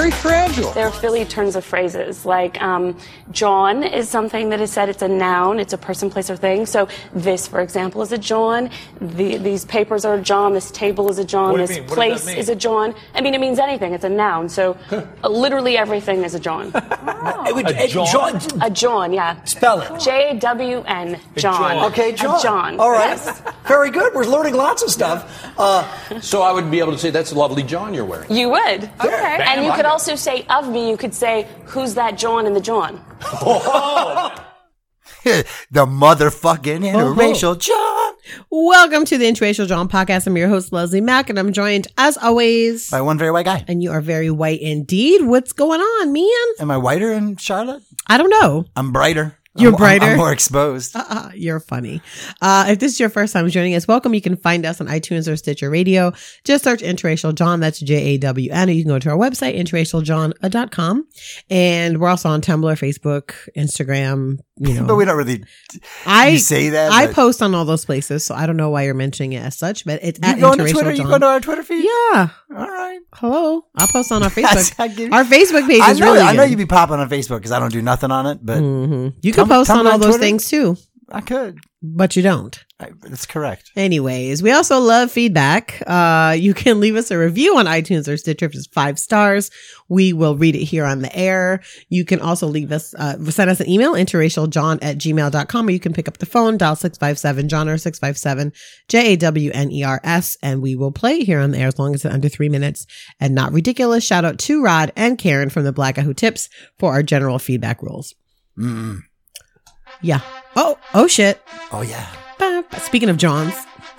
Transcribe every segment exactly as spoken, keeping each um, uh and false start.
very fragile. There are Philly turns of phrases. Like, um, John is something that is said. It's a noun. It's a person, place, or thing. So this, for example, is a John. The, these papers are a John. This table is a John. What do you this mean? What place does that mean? is a John. I mean, it means anything. It's a noun. So uh, literally everything is a John. Oh. A John? A John, yeah. Spell it. J A W N, John. Okay, John. A John. All right. Yes. Very good. We're learning lots of stuff. Uh, So I would be able to say, that's a lovely John you're wearing. You would. Okay. And you Bam, could I- also say of me, you could say, who's that John in the John? The motherfucking interracial John. Welcome to the Interracial John podcast. I'm your host, Leslie Mack, and I'm joined, as always, By one very white guy. and you are very white indeed. What's going on, man? Am I whiter in Charlotte? I don't know. I'm brighter. You're I'm, brighter? I'm, I'm more exposed. Uh, you're funny. Uh, if this is your first time joining us, welcome. You can find us on iTunes or Stitcher Radio. Just search Interracial John. That's J A W N. Or you can go to our website, interracial john dot com. And we're also on Tumblr, Facebook, Instagram. You know, But we don't really I you say that. I but- post on all those places, so I don't know why you're mentioning it as such. But it's You at go on to Interracial Twitter? John. You go to our Twitter feed? Yeah. All right. Hello. I'll post on our That's- Facebook. I give- Our Facebook page I is know, really I know good. you'd be popping on Facebook because I don't do nothing on it, but Mhm. You can Tum- post on Tumblr all and those Twitter? things too, I could. but you don't. I, that's correct. Anyways, we also love feedback. Uh, you can leave us a review on iTunes or Stitcher if it's five stars. We will read it here on the air. You can also leave us, uh, send us an email, interracialjohn at gmail dot com, or you can pick up the phone, dial six five seven John or six five seven J A W N E R S, and we will play it here on the air as long as it's under three minutes and not ridiculous. Shout out to Rod and Karen from the Black Guy Who Tips for our general feedback rules. Mm. Yeah. Oh, oh shit. Oh, yeah. Ba- ba- Speaking of Johns.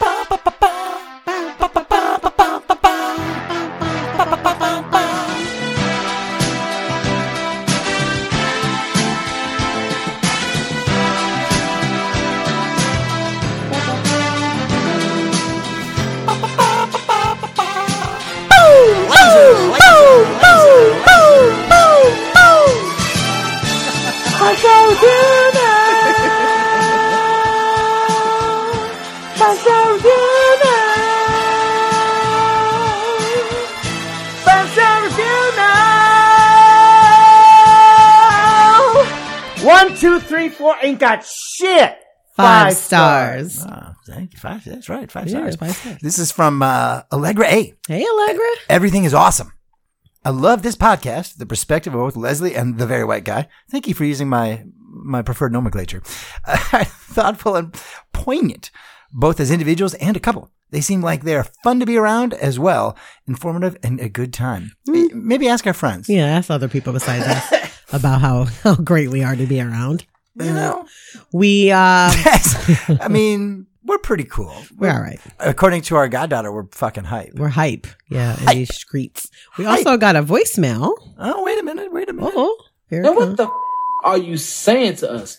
One, two, three, four, ain't got shit. Five, stars. Oh, thank you. Five, that's right. Five Yeah, stars. five stars. This is from uh, Allegra A. Hey, Allegra. Everything is awesome. I love this podcast, the perspective of both Leslie and the very white guy. Thank you for using my my preferred nomenclature. Uh, thoughtful and poignant, both as individuals and a couple. They seem like they're fun to be around as well, informative and a good time. Mm. Maybe ask our friends. Yeah, ask other people besides us about how, how great we are to be around. You know, We, uh, I mean, we're pretty cool. we're all right. According to our goddaughter, we're fucking hype. We're hype. Yeah, in Hype. these streets. We Hype. also got a voicemail. Oh, wait a minute. Wait a minute. Oh, here Now it what comes. the f- are you saying to us?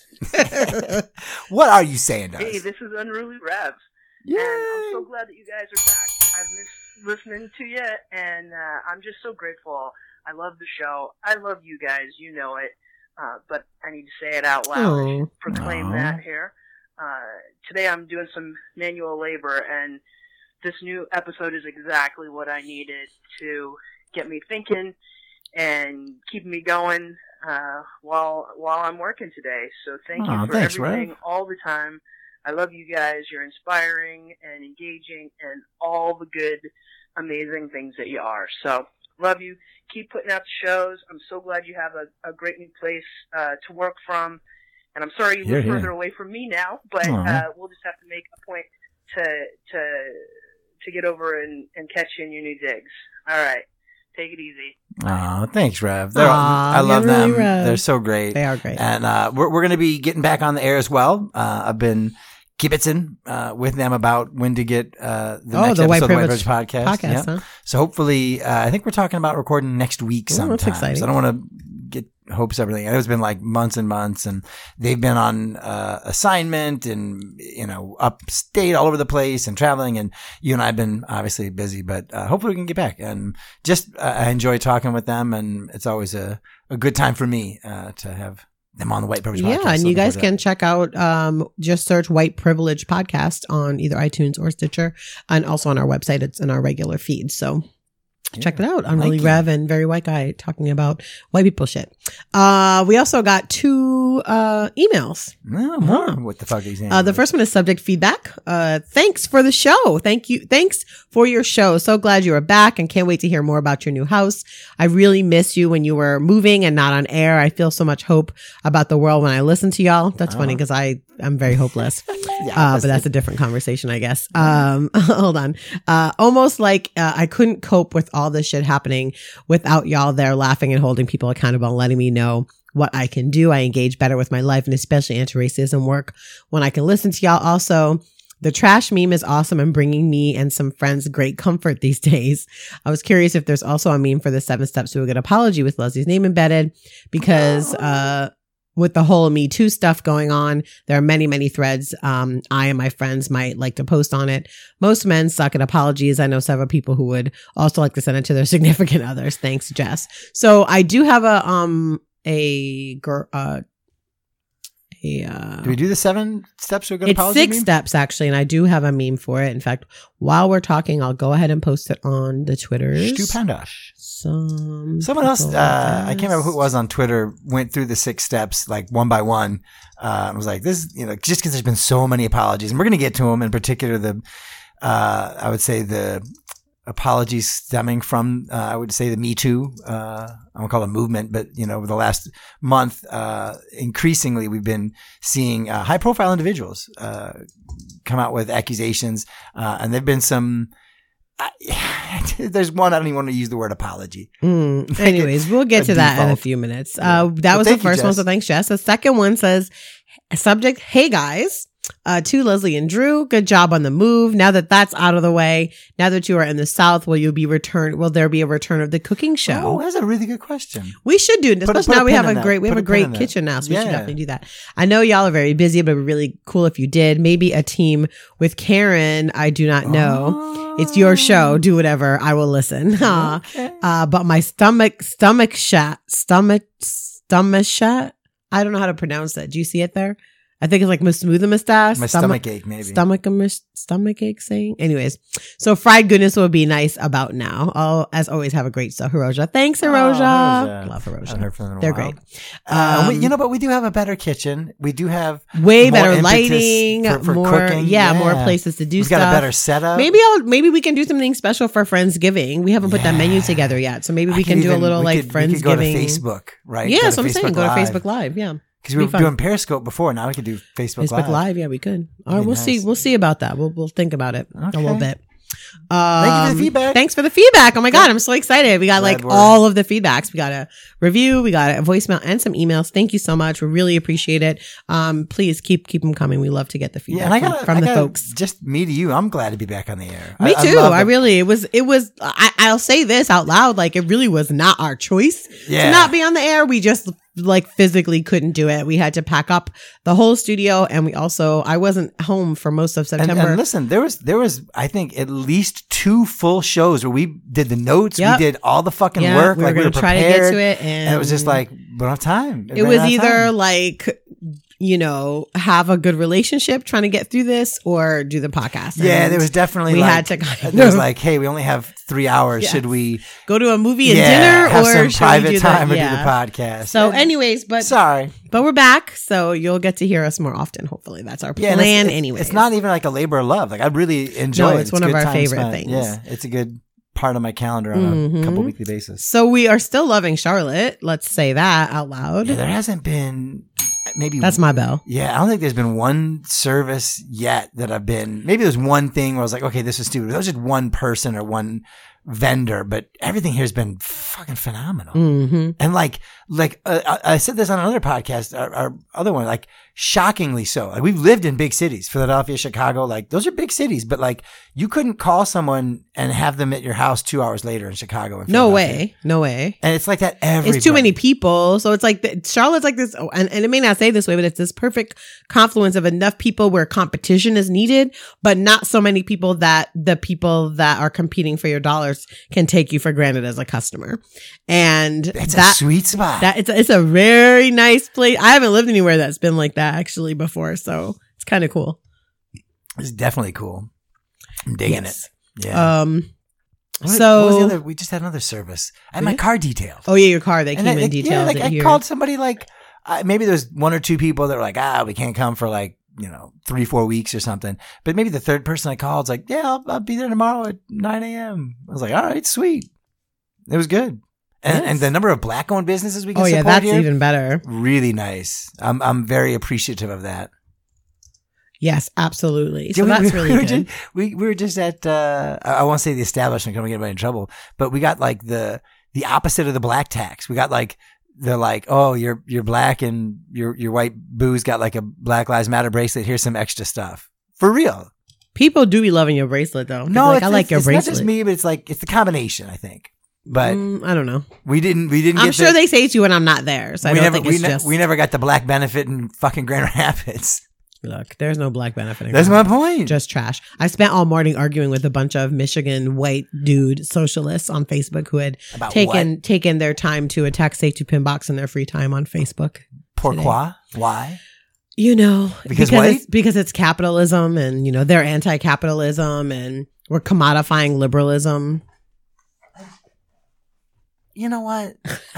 What are you saying to us? Hey, this is Unruly Rev. Yay. And I'm so glad that you guys are back. I've missed listening to you, and uh, I'm just so grateful. I love the show. I love you guys. You know it. Uh, but I need to say it out loud. I Oh. should proclaim Aw. that here. Uh, today I'm doing some manual labor, and this new episode is exactly what I needed to get me thinking and keep me going uh, while while I'm working today. So thank Aw, you for thanks, everything Rev. all the time. I love you guys. You're inspiring and engaging and all the good, amazing things that you are. So love you. Keep putting out the shows. I'm so glad you have a, a great new place uh, to work from. And I'm sorry you Here, live here. further away from me now, but Aw. uh, we'll just have to make a point to to to get over and, and catch you in your new digs. All right. Take it easy. Oh, thanks, Rev. They're, Aw, I love you're really them. Rev. They're so great. They are great. And uh, we're we're going to be getting back on the air as well. Uh, I've been kibitzing uh, with them about when to get uh, the Oh, next the White episode of the White Privilege Privilege podcast. podcast, Yeah. huh? So hopefully, uh, I think we're talking about recording next week Ooh, sometime. that's exciting. So I don't want to get hopes of everything. I know it's been like months and months, and they've been on uh, assignment and you know upstate all over the place and traveling. And you and I have been obviously busy, but uh, hopefully we can get back. And just uh, I enjoy talking with them, and it's always a, a good time for me uh, to have them on the White Privilege Yeah, podcast. and So you guys looking forward can check out, um, just search White Privilege Podcast on either iTunes or Stitcher, and also on our website. It's in our regular feed. So Check it out. Thank Unruly you. Rev and Very White Guy talking about white people shit. Uh, we also got two uh, emails. No, more. What the fuck are you saying? Uh, the first one is subject feedback. Uh, thanks for the show. Thank you. Thanks for your show. So glad you are back and can't wait to hear more about your new house. I really miss you when you were moving and not on air. I feel so much hope about the world when I listen to y'all. That's funny because I, I'm very hopeless. uh, but that's a different conversation, I guess. Um, hold on. Uh, almost like uh, I couldn't cope with all this shit happening without y'all there laughing and holding people accountable and letting me know what I can do. I engage better with my life and especially anti-racism work when I can listen to y'all. Also, the trash meme is awesome and bringing me and some friends great comfort these days. I was curious if there's also a meme for the seven steps to a good apology with Leslie's name embedded because, uh, with the whole Me Too stuff going on, there are many, many threads. Um, I and my friends might like to post on it. Most men suck at apologies. I know several people who would also like to send it to their significant others. Thanks, Jess. So I do have a, um, a, gr- uh, a, uh, do we do the seven steps to a good it's apology? six meme? steps actually, and I do have a meme for it. In fact, while we're talking, I'll go ahead and post it on the Twitters. Stu Pandosh. Some Someone else, people uh, I can't remember who it ask. was on Twitter, went through the six steps like one by one. Uh, and was like, this, you know, just because there's been so many apologies, and we're going to get to them, in particular, the, uh, I would say the apologies stemming from, uh, I would say the Me Too, uh, I won't call it a movement, but, you know, over the last month, uh, increasingly we've been seeing, uh, high profile individuals, uh, come out with accusations, uh, and there've been some, I, there's one, I don't even want to use the word apology. Mm. Anyways, we'll get A to that in a default. few minutes. Yeah. Uh, that Well, was the thank you, first one, Jess. so thanks, Jess. The second one says, subject, hey guys. Uh, to Leslie and Drew, good job on the move. Now that that's out of the way, now that you are in the South, will you be returned? Will there be a return of the cooking show? Oh, that's a really good question. We should do it, Put a- especially put a now we pin have in a that. great we have Put a a pin great in that. kitchen now, so we should Yeah. definitely do that. I know y'all are very busy, but it'd be really cool if you did. Maybe a team with Karen. I do not know. Oh. It's your show. Do whatever. I will listen. Okay. uh, but my stomach, stomach shot, stomach, stomach shot. I don't know how to pronounce that. Do you see it there? I think it's like smooth mustache. My stomach ache, maybe. Stomach, stomach ache saying. Anyways, so fried goodness would be nice about now. I'll, as always, have a great show. Hiroja. Thanks, Hiroja. Oh, Hiroja. Love I haven't Hiroja. heard from them in a They're while. great. Uh, we, Um, you know, but we do have a better kitchen. We do have Way more better impetus lighting, for, for more, cooking. yeah, more places to do We've stuff. got a better setup. Maybe I'll, maybe we can do something special for Friendsgiving. We haven't put that menu together yet. So maybe I we could can do a even- little we like could, we could go to Friendsgiving. Facebook, right? Yeah, Go that's to what I'm saying. Facebook Go to Live. Facebook Live. Yeah. Because we Be were fun. doing Periscope before. Now we can do Facebook, Facebook Live. Live. Yeah, we could. All right, Be we'll nice. see. We'll see about that. We'll we'll think about it a little Okay. bit. Um, Thank you for the feedback. Thanks for the feedback. Oh my God, I'm so excited. We got Glad like we're- all of the feedbacks. We got a review, we got a voicemail and some emails. Thank you so much. We really appreciate it. Um, please keep keep them coming. We love to get the feedback Yeah, and I from, got from I the gotta- folks. Just me to you. I'm glad to be back on the air. Me I, too. I, love I, the- really, it was, it was, I, I'll say this out loud. Like it really was not our choice Yeah. to not be on the air. We just like physically couldn't do it. We had to pack up the whole studio. And we also, I wasn't home for most of And, September. and listen, there was there was I think at least two full shows where we did the notes, Yep. we did all the fucking Yeah, work, we were like we gonna were try to get prepared, to it, and it was just like we don't have time. it ran was out of either time. like, you know, have a good relationship trying to get through this or do the podcast. yeah, And there was definitely we like, had to kind there was of like, hey, we only have three hours. Yes. Should we go to a movie and yeah, dinner have or some should private we do time the, or yeah. do the podcast? So And- anyways, but sorry. but we're back, so you'll get to hear us more often. Hopefully, that's our Yeah, plan. and it's, it's, Anyway, it's not even like a labor of love. Like I really enjoy No, it. it's one of good our time favorite spent. things. Yeah, it's a good part of my calendar on a Mhm. couple weekly basis. So we are still loving Charlotte. Let's say that out loud. Yeah, there hasn't been maybe That's my bell. Yeah, I don't think there's been one service yet that I've been. Maybe there's one thing where I was like, okay, this is stupid. That was just one person or one vendor, but everything here has been fucking phenomenal. Mm-hmm. And like, like uh, I I said this on another podcast, our, our other one, like shockingly so. Like we've lived in big cities, Philadelphia, Chicago. Like those are big cities, but like you couldn't call someone and have them at your house two hours later in Chicago. And No way. No way. And it's like that every. It's too many people. So it's like the, Charlotte's like this, and, and it may not say this way, but it's this perfect confluence of enough people where competition is needed, but not so many people that the people that are competing for your dollars can take you for granted as a customer. And It's that, a sweet spot. that it's a, it's a very nice place. I haven't lived anywhere that's been like that actually before, so it's kind of cool. It's definitely cool. I'm digging Yes. it. Yeah. Um, What, So- what was the other? We just had another service. I had my car detailed. Oh yeah, your car. They And came I- in like, detailed. Yeah, like it I here. called somebody like, uh, maybe there's one or two people that were like, ah, we can't come for like, you know, three, four weeks or something. But maybe the third person I called was like, yeah, I'll, I'll be there tomorrow at nine a.m. I was like, all right, sweet. It was good. And, Yes. and the number of black owned businesses we can Oh yeah, support that's here, even better. really nice. I'm, I'm very appreciative of that. Yes, absolutely. So Yeah, we- that's we, really we were good. Just, we, we were just at, uh, I I won't say the establishment, because I'm going to get anybody in trouble, but we got like the, the opposite of the black tax. We got like, they're like, oh, you're, you're black and your, your white boo's got like a Black Lives Matter bracelet. Here's some extra stuff. For real. People do be loving your bracelet though. No, like, it's, I like it's, your it's bracelet. not just me, but it's like, it's the combination, I think. But Mm, I don't know. we didn't, we didn't I'm get sure the, they say it to you when I'm not there, so I we don't never, think we, it's ne- just. we never got the black benefit in fucking Grand Rapids. Look, there's no black benefit. That's my point. Just trash. I spent all morning arguing with a bunch of Michigan white dude socialists on Facebook who had About taken what? taken their time to attack Safety Pin Box in their free time on Facebook. Pourquoi? Why? You know, Because because white? it's, because it's capitalism, and you know they're anti-capitalism, and we're commodifying liberalism. You know what?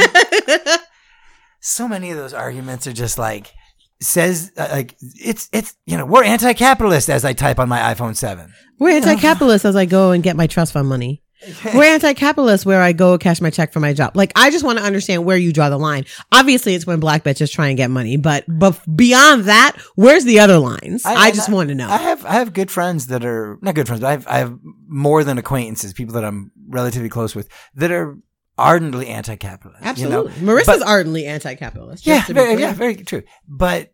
So many of those arguments are just like, says uh, like it's it's you know, we're anti-capitalist as I type on my iPhone seven. We're anti-capitalist as I go and get my trust fund money. We're anti-capitalist where I go cash my check for my job. Like, I just want to understand where you draw the line. Obviously, it's when black bitches try and get money, but but beyond that, where's the other lines? I, just want to know. I have I have good friends that are not good friends, but I have I have more than acquaintances, people that I'm relatively close with that are ardently anti-capitalist. Absolutely, You know? Marissa's But- ardently anti-capitalist. Yeah, just to be very, clear. yeah, very true. But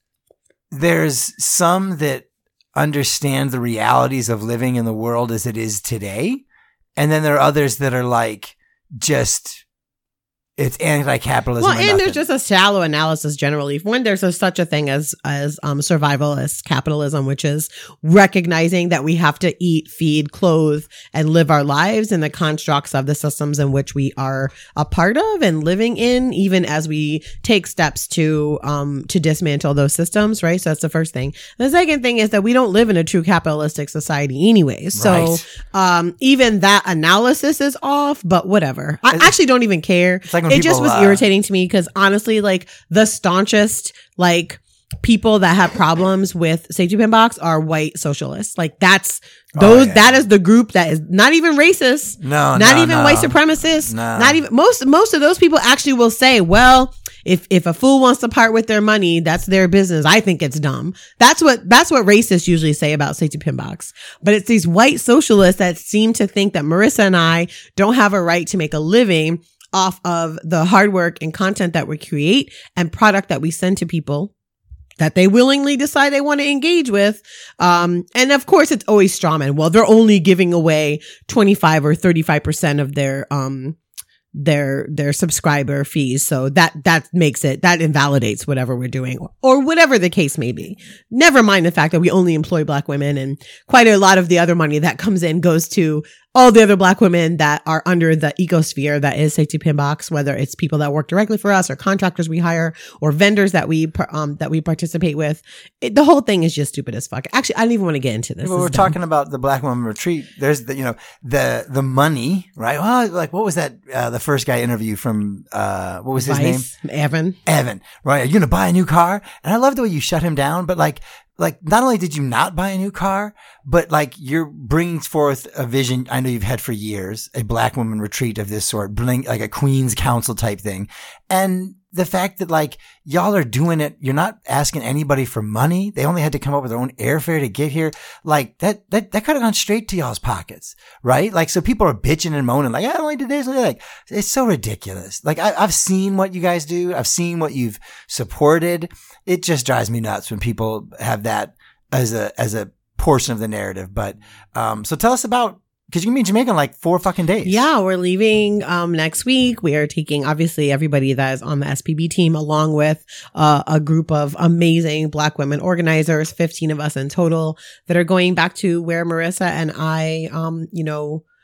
there's some that understand the realities of living in the world as it is today. And then there are others that are like, just, it's anti-capitalism. Well, or and nothing. there's just a shallow analysis generally. When there's a, such a thing as as um, survivalist capitalism, which is recognizing that we have to eat, feed, clothe, and live our lives in the constructs of the systems in which we are a part of and living in, even as we take steps to um to dismantle those systems. Right. So that's the first thing. The second thing is that we don't live in a true capitalistic society, anyway. So Right. um even that analysis is off. But whatever. I actually don't even care. It's like when It just people, was uh, irritating to me because honestly, like the staunchest, like people that have problems with Safety Pin Box are white socialists. Like that's those, Oh, yeah. that is the group that is not even racist. No, not no, even no. white supremacists. No. Not even most, most of those people actually will say, well, if, if a fool wants to part with their money, that's their business. I think it's dumb. That's what, that's what racists usually say about Safety Pin Box. But it's these white socialists that seem to think that Marissa and I don't have a right to make a living off of the hard work and content that we create and product that we send to people that they willingly decide they want to engage with. Um, and of course, it's always strawman. Well, they're only giving away twenty-five or thirty-five percent of their, um, their, their subscriber fees. So that, that makes it, that invalidates whatever we're doing or, or whatever the case may be. Never mind the fact that we only employ black women and quite a lot of the other money that comes in goes to all the other black women that are under the ecosphere that is Safety Pin Box, whether it's people that work directly for us or contractors we hire or vendors that we, par- um, that we participate with. It, the whole thing is just stupid as fuck. Actually, I don't even want to get into this. Well, It's we're dumb. talking about the Black Woman Retreat. There's the, you know, the, the money, right? Well, like, what was that, uh, the first guy interviewed from, uh, what was his name? Vice, Evan. Evan, right? Are you going to buy a new car? And I love the way you shut him down, but like, like not only did you not buy a new car, but like you're bringing forth a vision I know you've had for years, a Black woman retreat of this sort, bring like a Queen's Council type thing. And the fact that like y'all are doing it, you're not asking anybody for money. They only had to come up with their own airfare to get here. Like that, that, that could have gone straight to y'all's pockets, right? Like, so people are bitching and moaning like, I only did this. Like, it's so ridiculous. Like I, I've seen what you guys do. I've seen what you've supported. It just drives me nuts when people have that as a, as a portion of the narrative. But, um, so tell us about, cause you're gonna be in Jamaica in like four fucking days. Yeah, we're leaving um next week. We are taking obviously everybody that is on the S P B team along with uh, a group of amazing black women organizers, fifteen of us in total that are going back to where Marissa and I um you know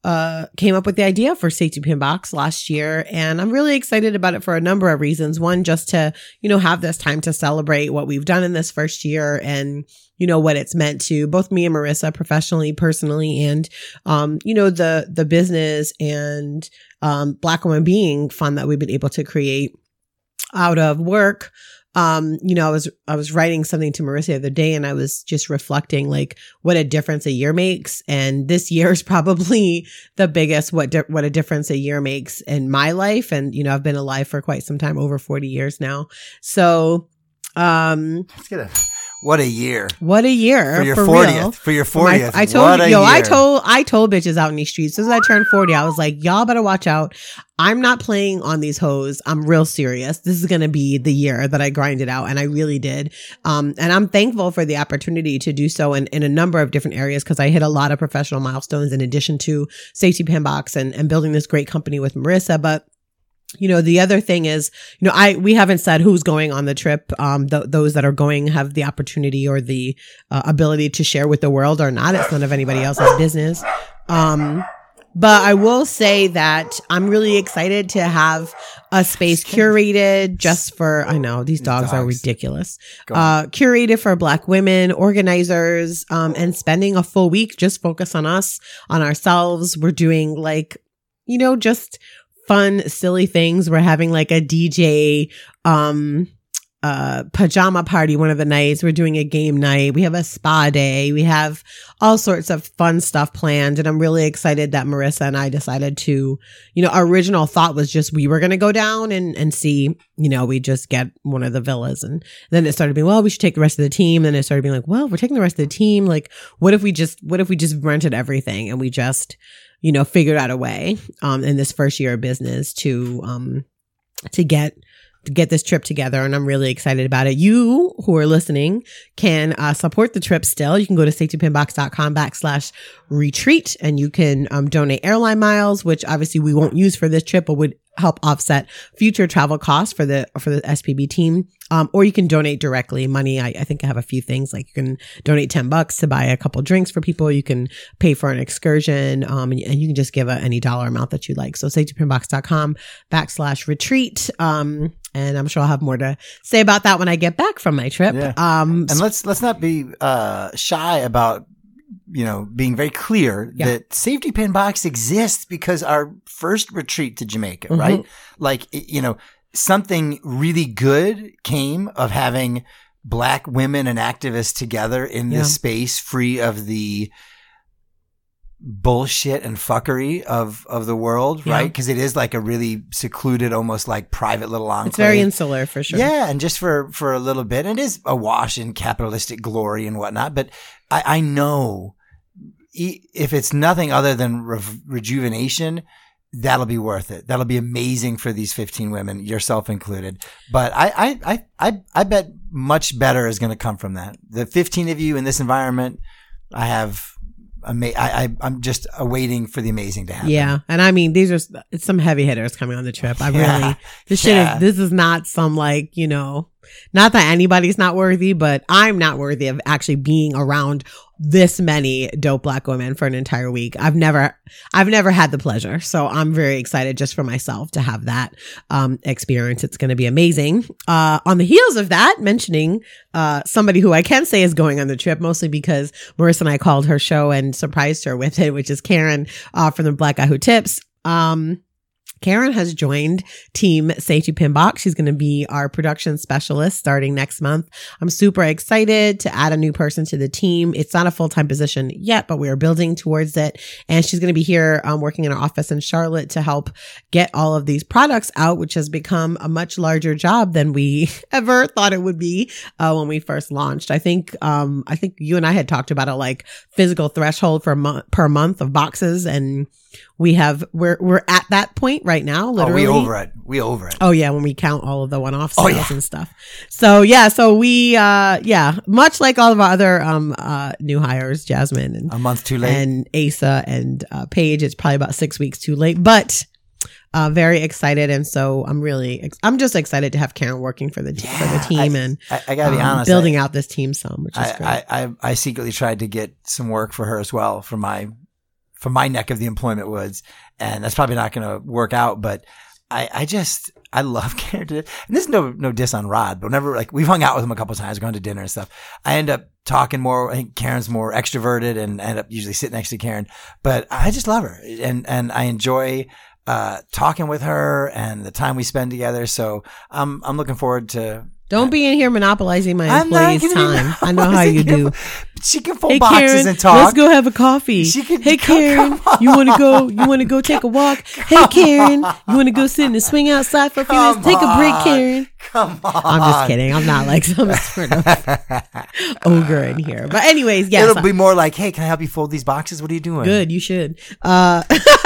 uh, came up with the idea for Safety Pin Box last year. And I'm really excited about it for a number of reasons. One, just to, you know, have this time to celebrate what we've done in this first year and, you know, what it's meant to both me and Marissa professionally, personally, and, um, you know, the, the business and, um, Black Woman Being fund that we've been able to create out of work. Um, you know, I was, I was writing something to Marissa the other day and I was just reflecting like what a difference a year makes. And this year is probably the biggest, what, di- what a difference a year makes in my life. And, you know, I've been alive for quite some time, over forty years now. So, um, Let's get a, what a year. What a year. For your for fortieth. real. For your fortieth. My, I told what a yo, year. I told I told bitches out in these streets. As soon as I turned forty, I was like, y'all better watch out. I'm not playing on these hoes. I'm real serious. This is gonna be the year that I grinded out, and I really did. Um, and I'm thankful for the opportunity to do so in, in a number of different areas because I hit a lot of professional milestones in addition to Safety Pin Box and, and building this great company with Marissa. But you know, the other thing is, you know, I, we haven't said who's going on the trip. Um, th- those that are going have the opportunity or the uh, ability to share with the world or not. It's none of anybody else's business. Um, but I will say that I'm really excited to have a space curated just for, I know these dogs, dogs. are ridiculous, uh, curated for Black women, organizers, um, and spending a full week just focus on us, on ourselves. We're doing like, you know, just fun, silly things. We're having like a D J, um, uh, pajama party one of the nights. We're doing a game night. We have a spa day. We have all sorts of fun stuff planned. And I'm really excited that Marissa and I decided to, you know, our original thought was just we were going to go down and, and see, you know, we just get one of the villas. And then it started being, well, we should take the rest of the team. Then it started being like, well, we're taking the rest of the team. Like, what if we just, what if we just rented everything and we just, you know, figured out a way, um, in this first year of business to, um, to get, to get this trip together. And I'm really excited about it. You who are listening can, uh, support the trip still. You can go to safetypinbox.com backslash retreat and you can, um, donate airline miles, which obviously we won't use for this trip, but would help offset future travel costs for the, for the S P B team. Um, or you can donate directly money. I, I think I have a few things like you can donate ten bucks to buy a couple drinks for people. You can pay for an excursion. Um, and, and you can just give a, any dollar amount that you like. So safetypinbox.com backslash retreat. Um, and I'm sure I'll have more to say about that when I get back from my trip. Yeah. Um, and let's, let's not be, uh, shy about, you know, being very clear Yeah. that Safety Pin Box exists because our first retreat to Jamaica, Mhm. right? Like, you know, something really good came of having Black women and activists together in this Yeah. space free of the bullshit and fuckery of, of the world, Yeah. right? Because it is like a really secluded, almost like private little enclave. it's very insular for sure. Yeah, and just for, for a little bit. And it is awash in capitalistic glory and whatnot. But I, I know e- if it's nothing other than re- rejuvenation, that'll be worth it. That'll be amazing for these fifteen women, yourself included. But I, I, I, I, I bet much better is going to come from that. The fifteen of you in this environment, I have, ama- I, I, I'm just awaiting for the amazing to happen. Yeah. And I mean, these are it's some heavy hitters coming on the trip. I Yeah. really, this shit Yeah. is, this is not some like, you know, not that anybody's not worthy, but I'm not worthy of actually being around this many dope Black women for an entire week. I've never, I've never had the pleasure. So I'm very excited just for myself to have that, um, experience. It's going to be amazing. Uh, on the heels of that, mentioning, uh, somebody who I can say is going on the trip, mostly because Marissa and I called her show and surprised her with it, which is Karen, uh, from the Black Guy Who Tips. Um, Karen has joined Team Safety Pin Box. She's going to be our production specialist starting next month. I'm super excited to add a new person to the team. It's not a full-time position yet, but we are building towards it. And she's going to be here um, working in our office in Charlotte to help get all of these products out, which has become a much larger job than we ever thought it would be uh, when we first launched. I think um, I think you and I had talked about a like physical threshold for a mo- per month of boxes, and we have we're we're at that point right now. Literally, Oh, we over it. We over it. Oh yeah, when we count all of the one-off Oh, sales yeah. and stuff. So yeah, so we uh yeah, much like all of our other um uh new hires, Jasmine and A month too late. and Asa and uh, Paige, it's probably about six weeks too late, but uh very excited, and so I'm really ex- I'm just excited to have Karen working for the t- for the Yeah, team I- and I, I gotta be um, honest. building I, out this team some, which is great. I, I, I, I secretly tried to get some work for her as well for my from my neck of the employment woods, and that's probably not going to work out. But I, I just, I love Karen. And this is no, no diss on Rod, but whenever, like, we've hung out with him a couple of times, gone to dinner and stuff. I end up talking more. I think Karen's more extroverted and I end up usually sitting next to Karen, but I just love her. And, and I enjoy, uh, talking with her and the time we spend together. So I'm, I'm looking forward to. Don't be in here monopolizing my I'm not employees' gonna be time. I know how you do. She can fold Hey boxes Karen, and talk. let's go have a coffee. She can- hey come- Karen, come you want to go? You want to go take a walk? Hey Karen, you want to go sit in the swing outside for a few minutes? Take a break, Karen. Come on. I'm just kidding. I'm not like some sort of ogre in here. But anyways, yes. It'll be more like, hey, can I help you fold these boxes? What are you doing? Good, you should. Uh,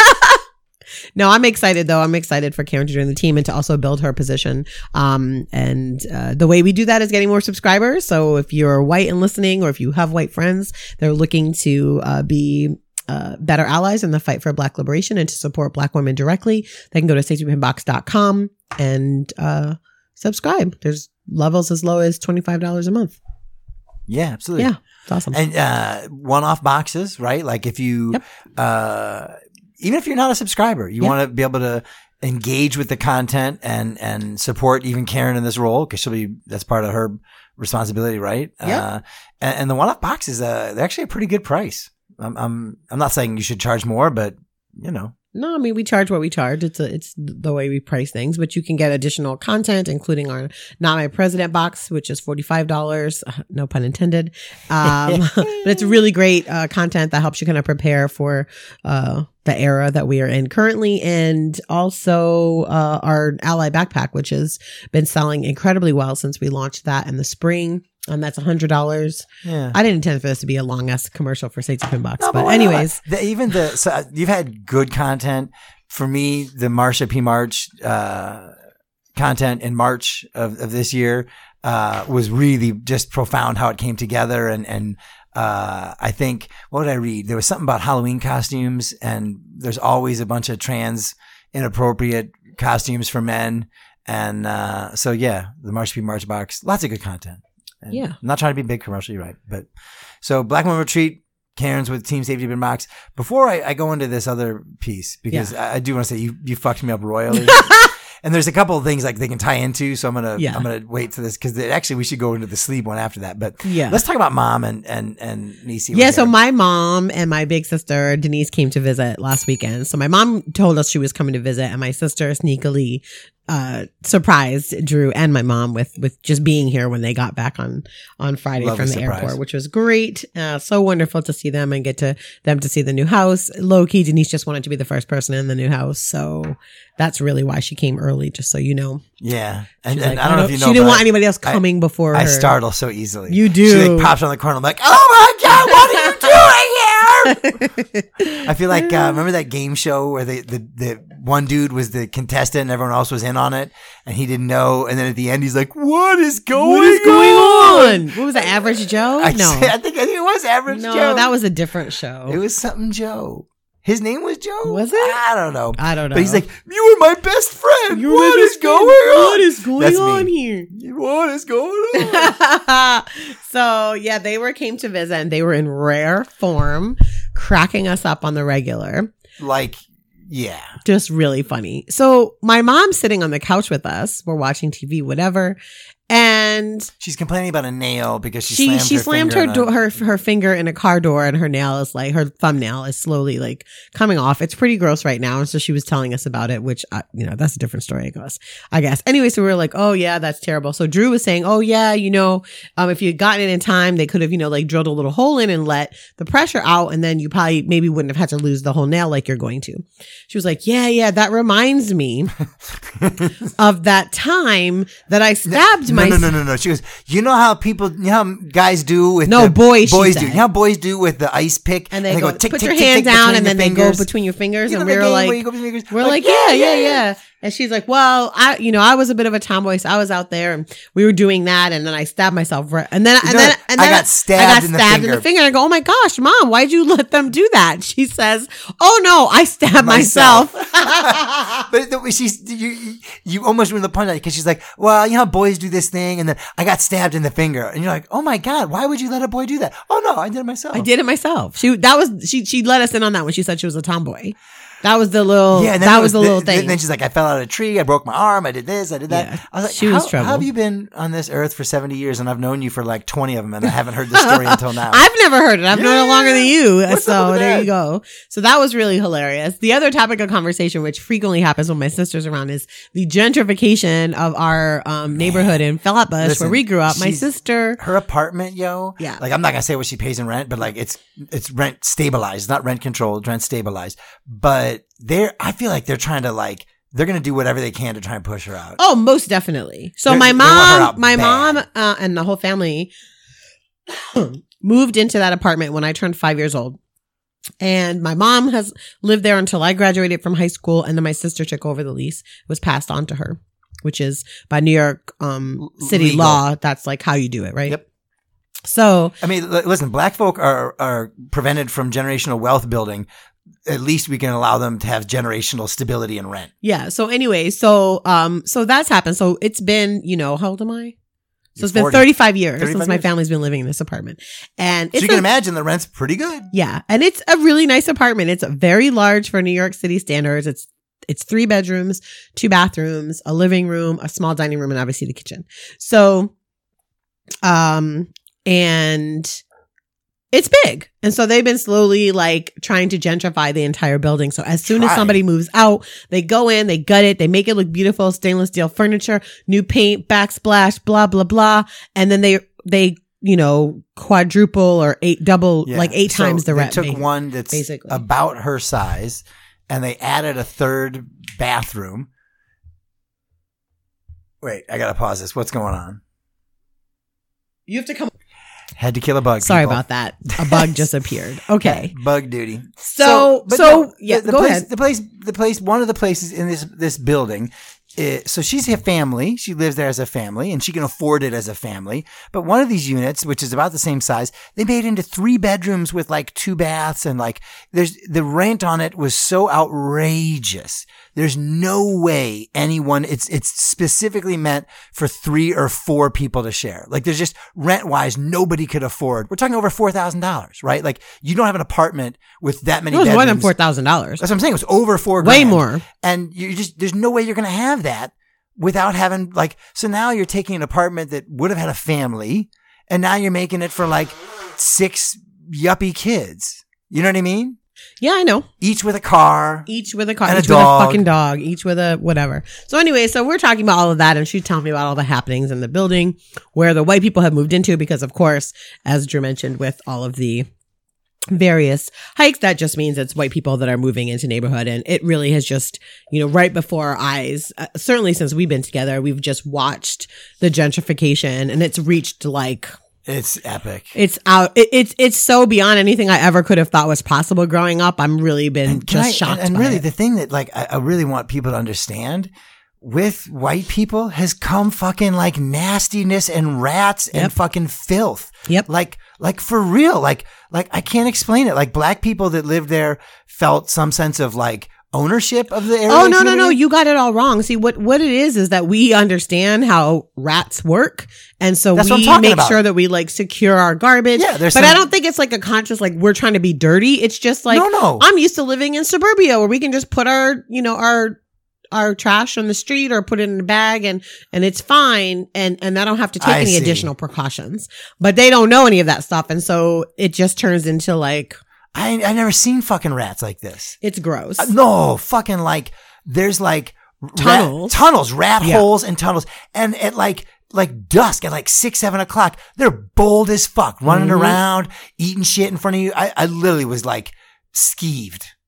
no, I'm excited though. I'm excited for Karen to join the team and to also build her position. Um, and uh, the way we do that is getting more subscribers. So if you're white and listening, or if you have white friends, they're looking to uh, be uh, better allies in the fight for Black liberation and to support Black women directly, they can go to safety pin box dot com and uh, subscribe. There's levels as low as twenty-five dollars a month. Yeah, absolutely. Yeah, it's awesome. And uh, one-off boxes, right? Like if you, Yep. uh, even if you're not a subscriber, you Yep. want to be able to engage with the content and and support even Karen in this role because she'll be that's part of her responsibility, right? Yep. Uh, and, and the one-off boxes, uh, they're actually a pretty good price. I'm I'm I'm not saying you should charge more, but you know. No, I mean, we charge what we charge. It's a, it's the way we price things, but you can get additional content, including our Not My President box, which is forty-five dollars. Uh, no pun intended. Um, but it's really great uh, content that helps you kind of prepare for uh, the era that we are in currently. And also uh, our Ally backpack, which has been selling incredibly well since we launched that in the spring. And that's one hundred dollars. Yeah. I didn't intend for this to be a long ass commercial for Safety Pin Box. No, but why anyways. not? The, even the, so uh, you've had good content. For me, the Marsha P. March, uh, content in March of, of this year, uh, was really just profound how it came together. And, and, uh, I think, what did I read? There was something about Halloween costumes and there's always a bunch of trans inappropriate costumes for men. And, uh, so yeah, the Marsha P. March box, lots of good content. And Yeah. I'm not trying to be big commercial, you're right. But so Black Women Retreat, Karen's with Team Safety Pin Box. Before I, I go into this other piece, because Yeah. I, I do want to say you, you fucked me up royally. And there's a couple of things like they can tie into. So I'm going to, Yeah. I'm going to wait for this because actually we should go into the sleep one after that. But Yeah. let's talk about mom and, and, and Nisi. Yeah, so my mom and my big sister Denise came to visit last weekend. So my mom told us she was coming to visit, and my sister sneakily uh surprised Drew and my mom with with just being here when they got back on on Friday Lovely from the surprise. airport, which was great. Uh so wonderful to see them and get to them to see the new house. Low key, Denise just wanted to be the first person in the new house, so that's really why she came early, just so you know. Yeah. And, She's and like, I don't know if you know. she didn't but want I- anybody else I- coming before I her. startle so easily. You do. She like pops on the corner. I'm like, oh my God, what are you doing here? I feel like, uh, remember that game show where the, the, the one dude was the contestant and everyone else was in on it and he didn't know. And then at the end, he's like, what is going What is going on? on? What was that, Average Joe? I, no. I think, I think it was Average No, Joe. that was a different show. It was something Joe. His name was Joe? Was it? I don't know. I don't know. But he's like, you were my best friend. You're What my is best going friend. on? What is going That's on me. here? What is going on? So yeah, they were came to visit and they were in rare form, cracking us up on the regular. Like, yeah. Just really funny. So my mom's sitting on the couch with us. We're watching T V, whatever. And She's complaining about a nail because she, she slammed she her slammed finger her in a- do- her her finger in a car door, and her nail is like her thumbnail is slowly like coming off. It's pretty gross right now, and so she was telling us about it, which uh, you know that's a different story, I guess. I guess anyway. So we were like, oh yeah, that's terrible. So Drew was saying, oh yeah, you know, um, if you had gotten it in time, they could have you know like drilled a little hole in and let the pressure out, and then you probably maybe wouldn't have had to lose the whole nail like you're going to. She was like, yeah, yeah, that reminds me of that time that I stabbed no, my. No, no, no, no. She goes, you know how people, you know how guys do with No, the, boys, she boys do. said. You know how boys do with the ice pick, And they, go, tick, put tick, your tick, hand tick down, between and then your they go fingers? between your fingers, You know and the we were game like, where you go between your fingers? we're like, yeah, yeah, yeah. And she's like, well, I, you know, I was a bit of a tomboy, so I was out there and we were doing that. And then I stabbed myself. Right. And then, and know, then, and I then got stabbed I got in the stabbed finger. in the finger. And I go, oh my gosh, Mom, why'd you let them do that? She says, oh no, I stabbed myself. myself. But the, she's, you, you almost ruined the punchline because she's like, well, you know how boys do this thing. And then I got stabbed in the finger. And you're like, oh my God, why would you let a boy do that? Oh no, I did it myself. I did it myself. She, that was, she, she let us in on that when she said she was a tomboy. That was the little, Yeah, and that it was the little thing. And then she's like, I fell out of a tree. I broke my arm. I did this. I did that. Yeah, I was like, she how, was trouble. how have you been on this earth for seventy years and I've known you for like twenty of them and I haven't heard this story until now? I've never heard it. I've known it longer than you. What's up so with there that? you go. So that was really hilarious. The other topic of conversation, which frequently happens when my sister's around, is the gentrification of our um, neighborhood in Flatbush, Listen, where we grew up. My she's- sister, Her apartment, yo. Yeah. Like, I'm not going to say what she pays in rent, but like, it's, it's rent stabilized, not rent controlled, rent stabilized. But they're, I feel like they're trying to like, they're going to do whatever they can to try and push her out. oh, most definitely. So They- my they want her mom, out my bad. mom, uh, and the whole family moved into that apartment when I turned five years old. And my mom has lived there until I graduated from high school. And then my sister took over the lease. It was passed on to her, which is by New York um, city Legal. law. That's like how you do it, right? Yep. So I mean, l- listen, black folk are, are prevented from generational wealth building. At least we can allow them to have generational stability in rent. yeah. So anyway, so um, so that's happened. So it's been, you know, how old am I? So it's been forty. thirty-five years thirty-five since my years. family's been living in this apartment, and So it's you can a- imagine the rent's pretty good. yeah, and it's a really nice apartment. It's very large for New York City standards. It's it's three bedrooms, two bathrooms, a living room, a small dining room, and obviously the kitchen. So, um, and it's big. And so they've been slowly like trying to gentrify the entire building. So as soon as Try. somebody moves out, they go in, they gut it, they make it look beautiful, stainless steel furniture, new paint, backsplash, blah, blah, blah. And then they, they, you know, quadruple or eight, double, Yeah. like eight So times the they rent. took ba- one that's basically. about her size and they added a third bathroom. Wait, I got to pause this. What's going on? You have to come. Had to kill a bug. Sorry people. about that. A bug just appeared. Okay. Yeah, bug duty. So, but so, no, yeah, the, the go place, ahead. The place, the place, one of the places in this this building. eh, so she's a family. She lives there as a family, and she can afford it as a family. But one of these units, which is about the same size, they made into three bedrooms with like two baths, and like there's the rent on it was so outrageous. There's no way anyone. It's it's specifically meant for three or four people to share. Like there's just rent wise, nobody could afford. We're talking over four thousand dollars, right? Like you don't have an apartment with that many. It was bedrooms. more than four thousand dollars. That's what I'm saying. It was over four Way grand. more. And you just, there's no way you're going to have that without having like, so now you're taking an apartment that would have had a family and now you're making it for like six yuppie kids. You know what I mean? Yeah, I know. Each with a car. Each with a car, And a each with dog. a fucking dog, each with a whatever. So anyway, so we're talking about all of that, and she's telling me about all the happenings in the building where the white people have moved into, because of course, as Drew mentioned, with all of the various hikes, that just means it's white people that are moving into neighborhood, and it really has just, you know, right before our eyes. Uh, certainly, since we've been together, we've just watched the gentrification, and it's reached like. It's epic. It's out. It, it's it's so beyond anything I ever could have thought was possible growing up. I'm really been And can just I- shocked. And, and by really it. the thing that like, I, I really want people to understand with white people has come fucking like nastiness and rats and Yep. fucking filth. Yep. Like, like for real. Like, like I can't explain it. Like black people that lived there felt some sense of like ownership of the area. Oh, no, no, no. community. You got it all wrong. See, what, what it is, is that we understand how rats work. And so That's what I'm we talking make about. sure that we like secure our garbage. Yeah, there's but some- I don't think it's like a conscious, like we're trying to be dirty. It's just like, No, no. I'm used to living in suburbia where we can just put our, you know, our, our trash on the street or put it in a bag and, and it's fine. And, and I don't have to take I any see. additional precautions, but they don't know any of that stuff. And so it just turns into like, I, I never seen fucking rats like this. it's gross. Uh, no, fucking like, there's like Tunnels. rat, tunnels, rat Yeah. holes and tunnels. And at like, like dusk at like six, seven o'clock, they're bold as fuck, running Mhm. around, eating shit in front of you. I, I literally was like skeeved.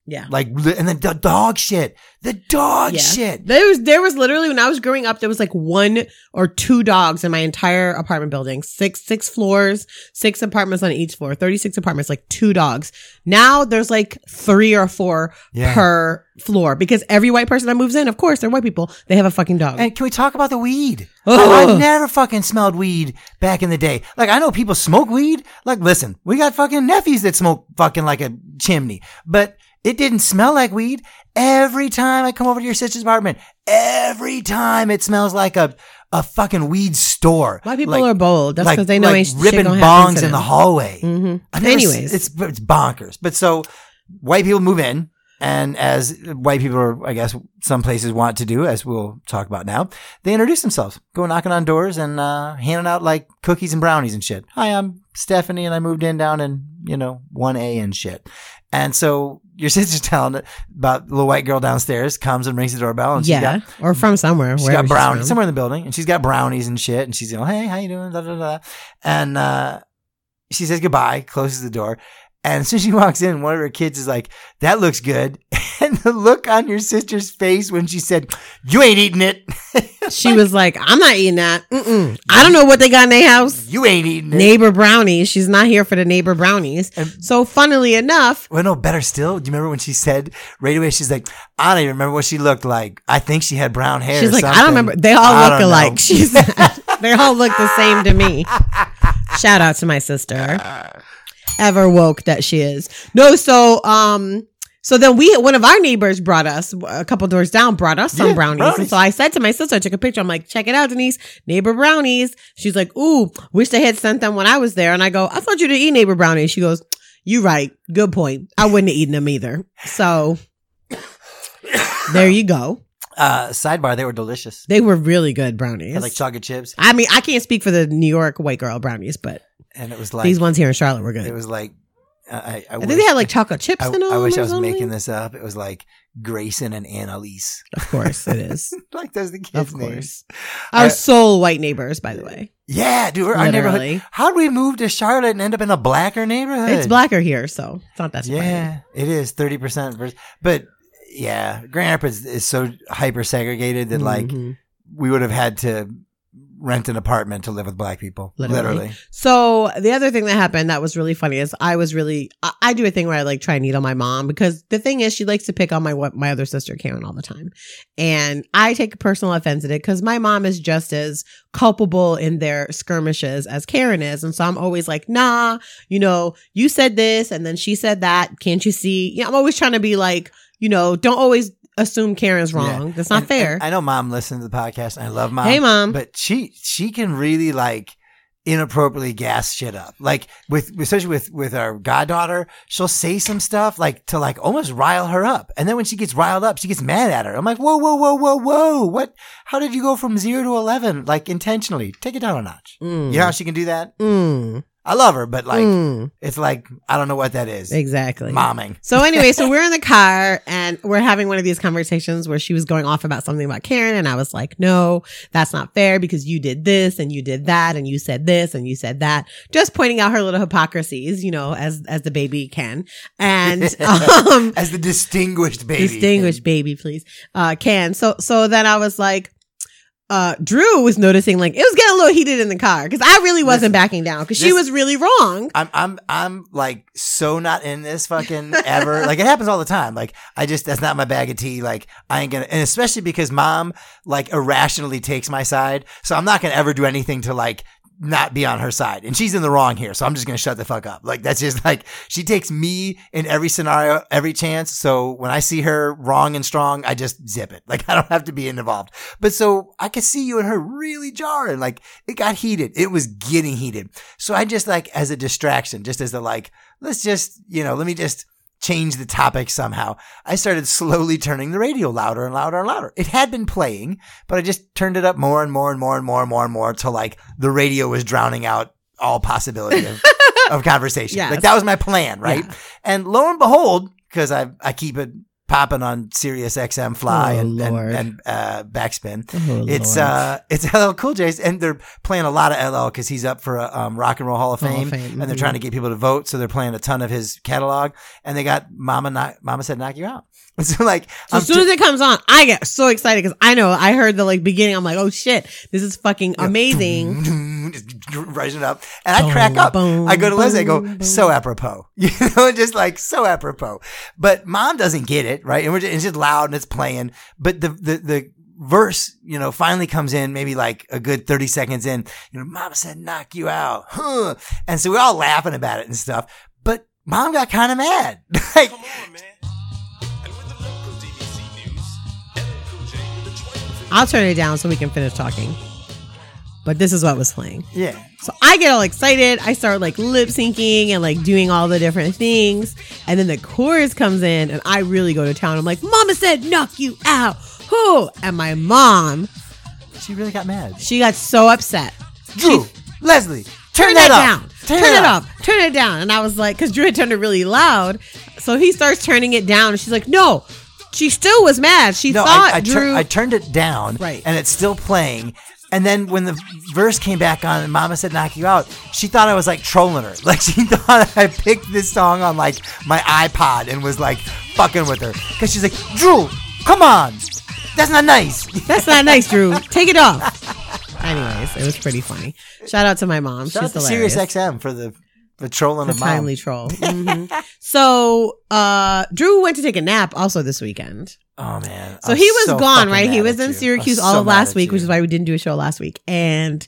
Yeah. Like, li- and then the dog shit. The dog Yeah. shit. There was there was literally when I was growing up, there was like one or two dogs in my entire apartment building. Six six floors, six apartments on each floor, thirty-six apartments, like two dogs. Now there's like three or four Yeah. per floor because every white person that moves in, of course, they're white people. They have a fucking dog. And can we talk about the weed? Ugh. Oh, I never fucking smelled weed back in the day. Like, I know people smoke weed. Like, listen, we got fucking nephews that smoke fucking like a chimney, but it didn't smell like weed. Every time I come over to your sister's apartment, every time it smells like a, a fucking weed store. White people Like- are bold. That's like- because they know like ain't shit ripping gonna bongs happen to in the them. hallway. Mhm. I've never Anyways. s- it's it's bonkers. But so white people move in, and as white people, are, I guess, some places want to do, as we'll talk about now, they introduce themselves, go knocking on doors and uh, handing out like cookies and brownies and shit. Hi, I'm Stephanie, and I moved in down in you know one A and shit. And so your sister's telling it about the little white girl downstairs comes and rings the doorbell, and she's Yeah. got Or from somewhere. She's wherever got brownies from. somewhere in the building, and she's got brownies and shit. And she's, you know, hey, how you doing? Da, da, da. And uh, she says goodbye, closes the door. And as soon as she walks in, one of her kids is like, that looks good. And the look on your sister's face when she said, you ain't eating it. She was like, I'm not eating that. Mm-mm. I don't know what they got in their house. You ain't eating it. Neighbor brownies. She's not here for the neighbor brownies. And- So funnily enough, Well, no, better still. Do you remember when she said right away, she's like, I don't even remember what she looked like. I think she had brown hair. she's or like, I something. don't remember. They all I look don't know." alike. She said, they all look the same to me. Shout out to my sister. Ever woke that she is. No, so um so then we one of our neighbors brought us a couple doors down, brought us some Yeah, brownies. brownies. And so I said to my sister, I took a picture. I'm like, check it out, Denise, neighbor brownies. She's like, ooh, wish they had sent them when I was there. And I go, I thought you didn't eat neighbor brownies. She goes, you right. Good point. I wouldn't have eaten them either. So there you go. Uh, sidebar, they were delicious. They were really good brownies. Had like chocolate chips. I mean, I can't speak for the New York white girl brownies, but And it was like, these ones here in Charlotte were good. it was like, I, I, I, I wish, think they had like chocolate chips I, in them. I wish or I was something. making this up. It was like Grayson and Annalise. Of course, it is. Like those are the kids' Of names. course. Our I- soul white neighbors, by the way. Yeah, dude. Our Literally. neighborhood. How did we move to Charlotte and end up in a blacker neighborhood? It's blacker here, so it's not that surprising. Yeah, it is thirty percent. But yeah, Grand Rapids is so hyper segregated that like Mhm. we would have had to rent an apartment to live with black people. Literally. Literally. So the other thing that happened that was really funny is I was really I, I do a thing where I like try and needle my mom because the thing is she likes to pick on my what my other sister Karen all the time, and I take a personal offense at it because my mom is just as culpable in their skirmishes as Karen is, and so I'm always like, nah, you know, you said this and then she said that. Can't you see? Yeah, I'm always trying to be like, you know, don't always assume Karen's wrong. Yeah. That's not And- fair. and I know mom listens to the podcast and I love mom. Hey, Mom. But she she can really like inappropriately gas shit up. Like with especially with with our goddaughter, she'll say some stuff like to like almost rile her up. And then when she gets riled up, she gets mad at her. I'm like, whoa, whoa, whoa, whoa, whoa. What how did you go from zero to eleven? Like intentionally. Take it down a notch. Mm. You know how she can do that? Mm. I love her, but like Mm. it's like I don't know what that is. Exactly. Momming. So anyway, so we're in the car and we're having one of these conversations where she was going off about something about Karen. And I was like, no, that's not fair because you did this and you did that and you said this and you said that. Just pointing out her little hypocrisies, you know, as, as the baby can. And, um, As the distinguished baby. distinguished baby, please, uh, can. So, so then I was like, uh, Drew was noticing like it was getting a little heated in the car because I really wasn't Listen, backing down because she this- was really wrong. I'm I'm I'm like so not in this fucking ever. Like it happens all the time. Like I just that's not my bag of tea. Like I ain't gonna, and especially because mom like irrationally takes my side. So I'm not gonna ever do anything to like not be on her side. And she's in the wrong here. So I'm just gonna shut the fuck up. Like that's just like she takes me in every scenario, every chance. So when I see her wrong and strong, I just zip it. Like I don't have to be involved. But so I could see you and her really jarring. Like it got heated. It was getting heated. So I just like as a distraction, just as a like, let's just, you know, let me just change the topic somehow. I started slowly turning the radio louder and louder and louder. It had been playing, but I just turned it up more and more and more and more and more and more till like the radio was drowning out all possibility of, of conversation. Yes. Like that was my plan, right? Yeah. And lo and behold, because I I keep a popping on Sirius X M Fly Oh, and, and Lord. and uh, Backspin. Oh, it's Lord. uh it's L L Cool J's, and they're playing a lot of L L because he's up for a um, Rock and Roll Hall of Hall Fame, of Fame, and they're mhm. trying to get people to vote, so they're playing a ton of his catalog, and they got Mama knock, Mama Said Knock You Out. So like, So I'm as soon as it comes on, I get so excited because I know I heard the like beginning. I'm like, oh shit, this is fucking amazing. just rising up, and I crack up. Boom, I go to Leslie, I go, boom, so apropos, you know, just like so apropos. But Mom doesn't get it, right? And we're just, it's just loud and it's playing. But the the the verse, you know, finally comes in, maybe like a good thirty seconds in. You know, Mama said, "Knock you out," huh? And so we're all laughing about it and stuff. But Mom got kind of mad, like. Come on, man. And with the local D B C News, L L Cool J with the twins. I'll turn it down so we can finish talking. But this is what was playing. Yeah. So I get all excited. I start like lip syncing and like doing all the different things. And then the chorus comes in and I really go to town. I'm like, Mama said, knock you out. Who? And my mom, She really got mad. she got so upset. Drew, Leslie, turn, Turn that it up. down. Turn, it up. Turn it down. And I was like, because Drew had turned it really loud. So he starts turning it down. And she's like, no. She still was mad. She No, thought I, I, Drew. tur- I turned it down, Right. and it's still playing. And then when the verse came back on and Mama Said Knock You Out, she thought I was like trolling her. Like she thought I picked this song on like my iPod and was like fucking with her. Because she's like, Drew, come on. That's not nice. That's not nice, Drew. Take it off. Anyways, it was pretty funny. Shout out to my mom. Shout out She's to hilarious. Sirius X M for the, the trolling The of Mom. timely troll. Mhm. So, uh, Drew went to take a nap also this weekend. Oh, man. So I'm he was so gone, fucking right? He mad was at in you. Syracuse I'm all so of mad last at week, which you. is why we didn't do a show last week. And,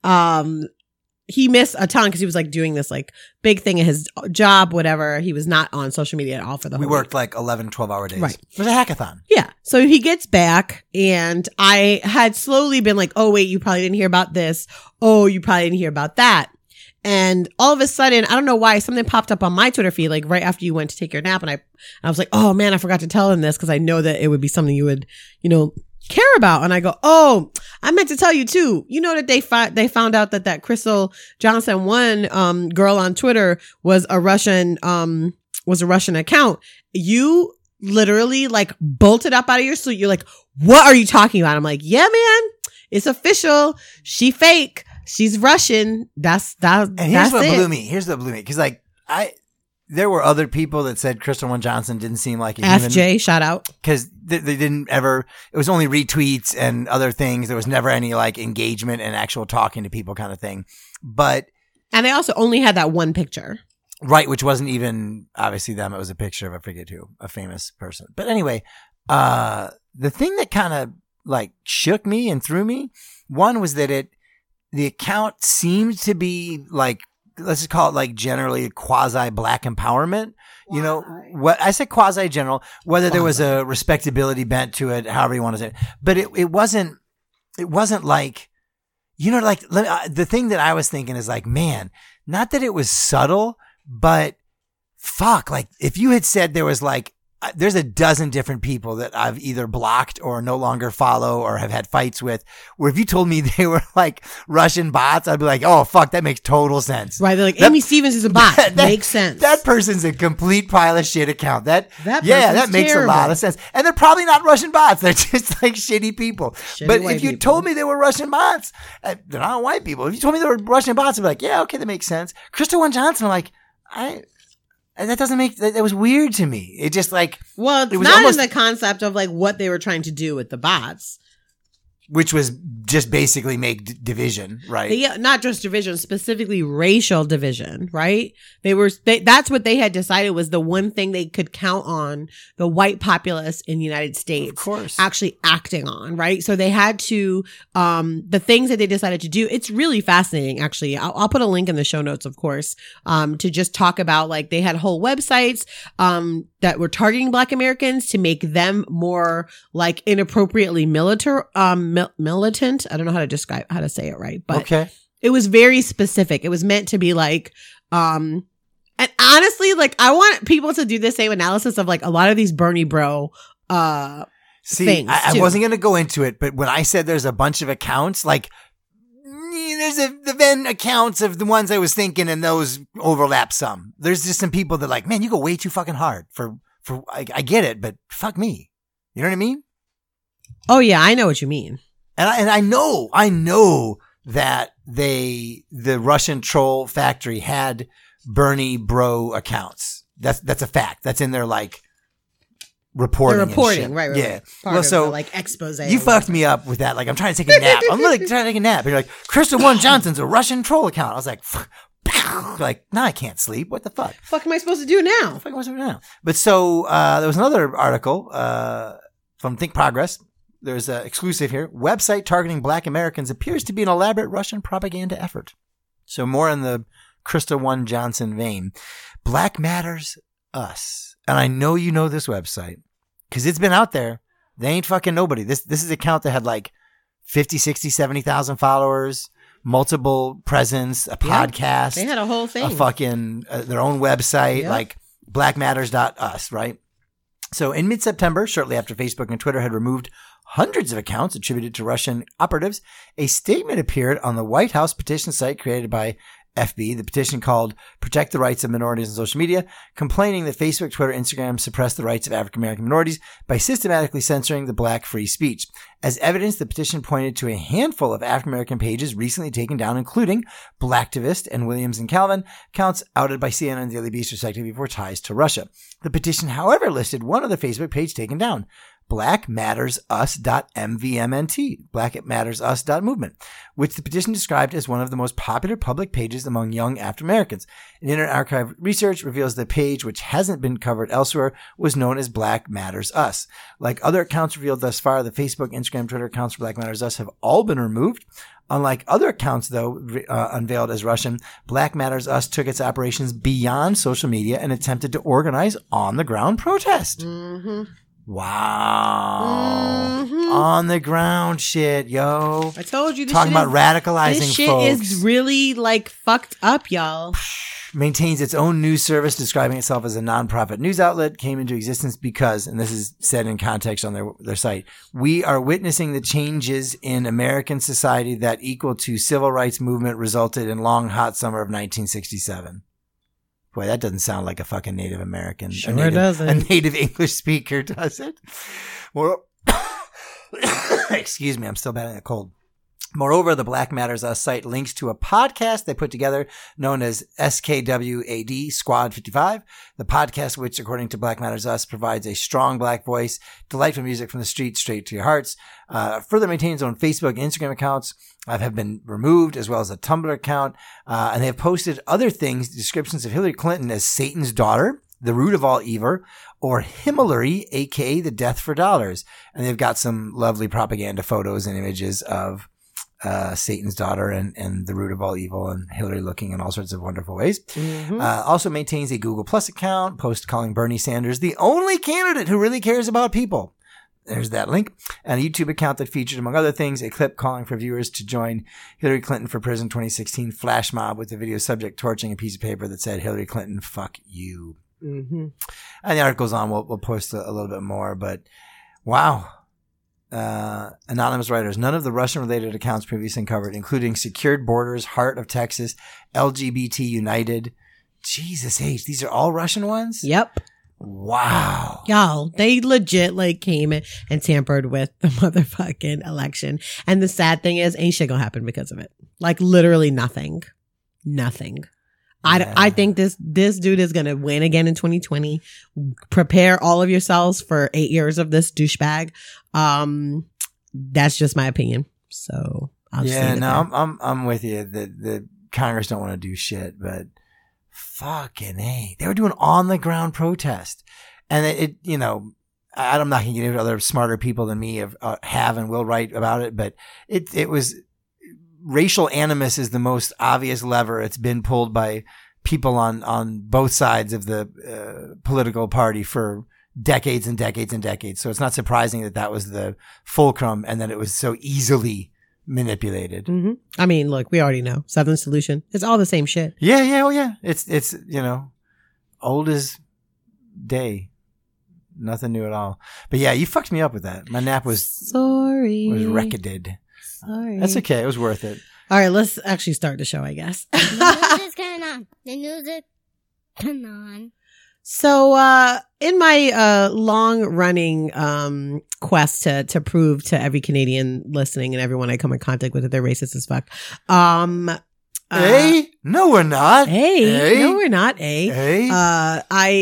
um, he missed a ton because he was like doing this like big thing at his job, whatever. He was not on social media at all for the We whole worked week. like eleven, twelve hour days. Right. It was a hackathon. Yeah. So he gets back and I had slowly been like, oh, wait, you probably didn't hear about this. Oh, you probably didn't hear about that. And all of a sudden, I don't know why, something popped up on my Twitter feed, like right after you went to take your nap. And I, I was like, oh man, I forgot to tell him this because I know that it would be something you would, you know, care about. And I go, oh, I meant to tell you too. You know that they fi- they found out that that Crystal Johnson one um, girl on Twitter was a Russian um was a Russian account. You literally like bolted up out of your sleep. You're like, what are you talking about? I'm like, yeah, man, it's official. She fake. She's Russian. That's that. And here's that's what it. blew me. Here's what blew me. Because like I, there were other people that said Crystal One Johnson didn't seem like a human. F J, shout out. Because they, they didn't ever. It was only retweets and other things. There was never any like engagement and actual talking to people kind of thing. But And they also only had that one picture. right, which wasn't even obviously them. It was a picture of I forget who, a famous person. But anyway, uh, the thing that kind of like shook me and threw me, one was that it. The account seemed to be like, let's just call it like generally quasi black empowerment. You know, what I said quasi general, whether there was a respectability bent to it, however you want to say it, but it, it wasn't, it wasn't like, you know, like let, uh, the thing that I was thinking is like, man, not that it was subtle, but fuck, like if you had said there was like, uh, there's a dozen different people that I've either blocked or no longer follow or have had fights with, where if you told me they were like Russian bots, I'd be like, oh fuck, that makes total sense. Right. They're like, That- Amy Stevens is a bot. That- Makes sense. That person's a complete pile of shit account. That, That yeah, person's that makes terrible. a lot of sense. And they're probably not Russian bots. They're just like shitty people. Shitty but white if you people. told me they were Russian bots, uh, they're not white people. If you told me they were Russian bots, I'd be like, yeah, okay, that makes sense. Crystal One Johnson, I'm like, I, and that doesn't make, that, that was weird to me. It just like, well, it's it was not almost- in the concept of like what they were trying to do with the bots. which was just basically make d- division, right? They, not just division, specifically racial division, right? They were, they, that's what they had decided was the one thing they could count on the white populace in the United States Of course. actually acting on, right? So they had to, um, the things that they decided to do, it's really fascinating, actually. I'll, I'll put a link in the show notes, of course, um, to just talk about like they had whole websites, um, that were targeting Black Americans to make them more like inappropriately militar, um, mil- militant. I don't know how to describe, how to say it right, but okay. it was very specific. It was meant to be like, um, and honestly, like I want people to do the same analysis of like a lot of these Bernie bro, uh, See, things, I, I too. wasn't going to go into it, but when I said there's a bunch of accounts, like mm, there's a, the Venn accounts of the ones I was thinking, and those overlap some. There's just some people that like, man, you go way too fucking hard for For I, I get it, but fuck me. You know what I mean? Oh yeah, I know what you mean. And I, and I know, I know that they, the Russian troll factory had Bernie bro accounts. That's, that's a fact. That's in their like reporting. They're and reporting, shit. right, right, Yeah. right. Part Well, of so the, like expose. you fucked me up with that. Like I'm trying to take a nap. I'm literally trying to take a nap. And you're like, Crystal One Johnson's a Russian troll account. I was like, like, now I can't sleep. What the fuck? Fuck am I supposed to do now? What the fuck am I supposed to do now? But so, uh, there was another article, uh, from Think Progress. There's an exclusive here. Website targeting black Americans appears to be an elaborate Russian propaganda effort. So more in the Krista One Johnson vein. Black Matters Us. And I know you know this website because it's been out there. They ain't fucking nobody. This, this is an account that had like fifty, sixty, seventy thousand followers, multiple presence, a Yeah. podcast. They had a whole thing. A fucking, uh, their own website, Yep. like black matters dot us, right? So in mid-September, shortly after Facebook and Twitter had removed hundreds of accounts attributed to Russian operatives, a statement appeared on the White House petition site created by F B, the petition called Protect the Rights of Minorities on Social Media, complaining that Facebook, Twitter, Instagram suppress the rights of African American minorities by systematically censoring the black free speech. As evidence, the petition pointed to a handful of African American pages recently taken down, including Blacktivist and Williams and Calvin, accounts outed by C N N and Daily Beast respectively for ties to Russia. The petition, however, listed one other Facebook page taken down, black matters us dot m v m n t, black matters us dot movement, which the petition described as one of the most popular public pages among young African Americans. An Internet Archive research reveals the page, which hasn't been covered elsewhere, was known as Black Matters Us. Like other accounts revealed thus far, the Facebook, Instagram, Twitter accounts for Black Matters Us have all been removed. Unlike other accounts, though, uh, unveiled as Russian, Black Matters Us took its operations beyond social media and attempted to organize on-the-ground protest. Mm-hmm. Wow. Mm-hmm. On the ground shit, yo. I told you this Talking shit about is, radicalizing this shit folks. is really like fucked up, y'all. Maintains its own news service, describing itself as a nonprofit news outlet, came into existence because, and this is said in context on their, their site, we are witnessing the changes in American society that equal to civil rights movement resulted in long hot summer of nineteen sixty-seven. Boy, that doesn't sound like a fucking Native American. Sure a native, doesn't. A native English speaker, does it? Well, excuse me, I'm still battling a cold. Moreover, the Black Matters Us site links to a podcast they put together known as S K W A D Squad fifty-five. The podcast, which according to Black Matters Us provides a strong black voice, delightful music from the street straight to your hearts. Uh, further maintains its own Facebook and Instagram accounts uh, have been removed, as well as a Tumblr account. Uh, and they have posted other things, descriptions of Hillary Clinton as Satan's daughter, the root of all evil, or Himmelary, aka the death for dollars. And they've got some lovely propaganda photos and images of Uh, Satan's daughter and, and the root of all evil and Hillary looking in all sorts of wonderful ways. Mm-hmm. Uh, also maintains a Google Plus account, post calling Bernie Sanders the only candidate who really cares about people. There's that link. And a YouTube account that featured, among other things, a clip calling for viewers to join Hillary Clinton for Prison twenty sixteen flash mob with the video subject torching a piece of paper that said, Hillary Clinton, fuck you. Mm-hmm. And the article goes on. We'll, we'll post a, a little bit more, but wow. Uh, anonymous writers. None of the Russian-related accounts previously uncovered, including Secured Borders, Heart of Texas, L G B T United. Jesus H, these are all Russian ones? Yep. Wow. Y'all, they legit like came in and tampered with the motherfucking election. And the sad thing is, ain't shit gonna happen because of it. Like literally nothing. Nothing. Yeah. I, I think this this dude is gonna win again in twenty twenty. Prepare all of yourselves for eight years of this douchebag. Um, that's just my opinion. So I'll just yeah, leave it no, there. I'm, I'm I'm with you. The the Congress don't want to do shit, but fucking A, they were doing on the ground protest, and it, it you know, I, I'm not gonna get into other smarter people than me have uh, have and will write about it, but it it was racial animus is the most obvious lever. It's been pulled by people on on both sides of the uh, political party for decades and decades and decades. So it's not surprising that that was the fulcrum and that it was so easily manipulated. Mm-hmm. I mean, look, we already know Southern Solution. It's all the same shit. Yeah, yeah, oh yeah. It's, it's, you know, old as day. Nothing new at all. But yeah, you fucked me up with that. My nap was, Sorry. was wrecked. Sorry. That's okay. It was worth it. All right, let's actually start the show, I guess. The news is going on. The news is going on. So, uh, in my, uh, long running, um, quest to, to prove to every Canadian listening and everyone I come in contact with that they're racist as fuck, um, uh, Hey, no, we're not. Hey, Hey. no, we're not. A, Hey. uh,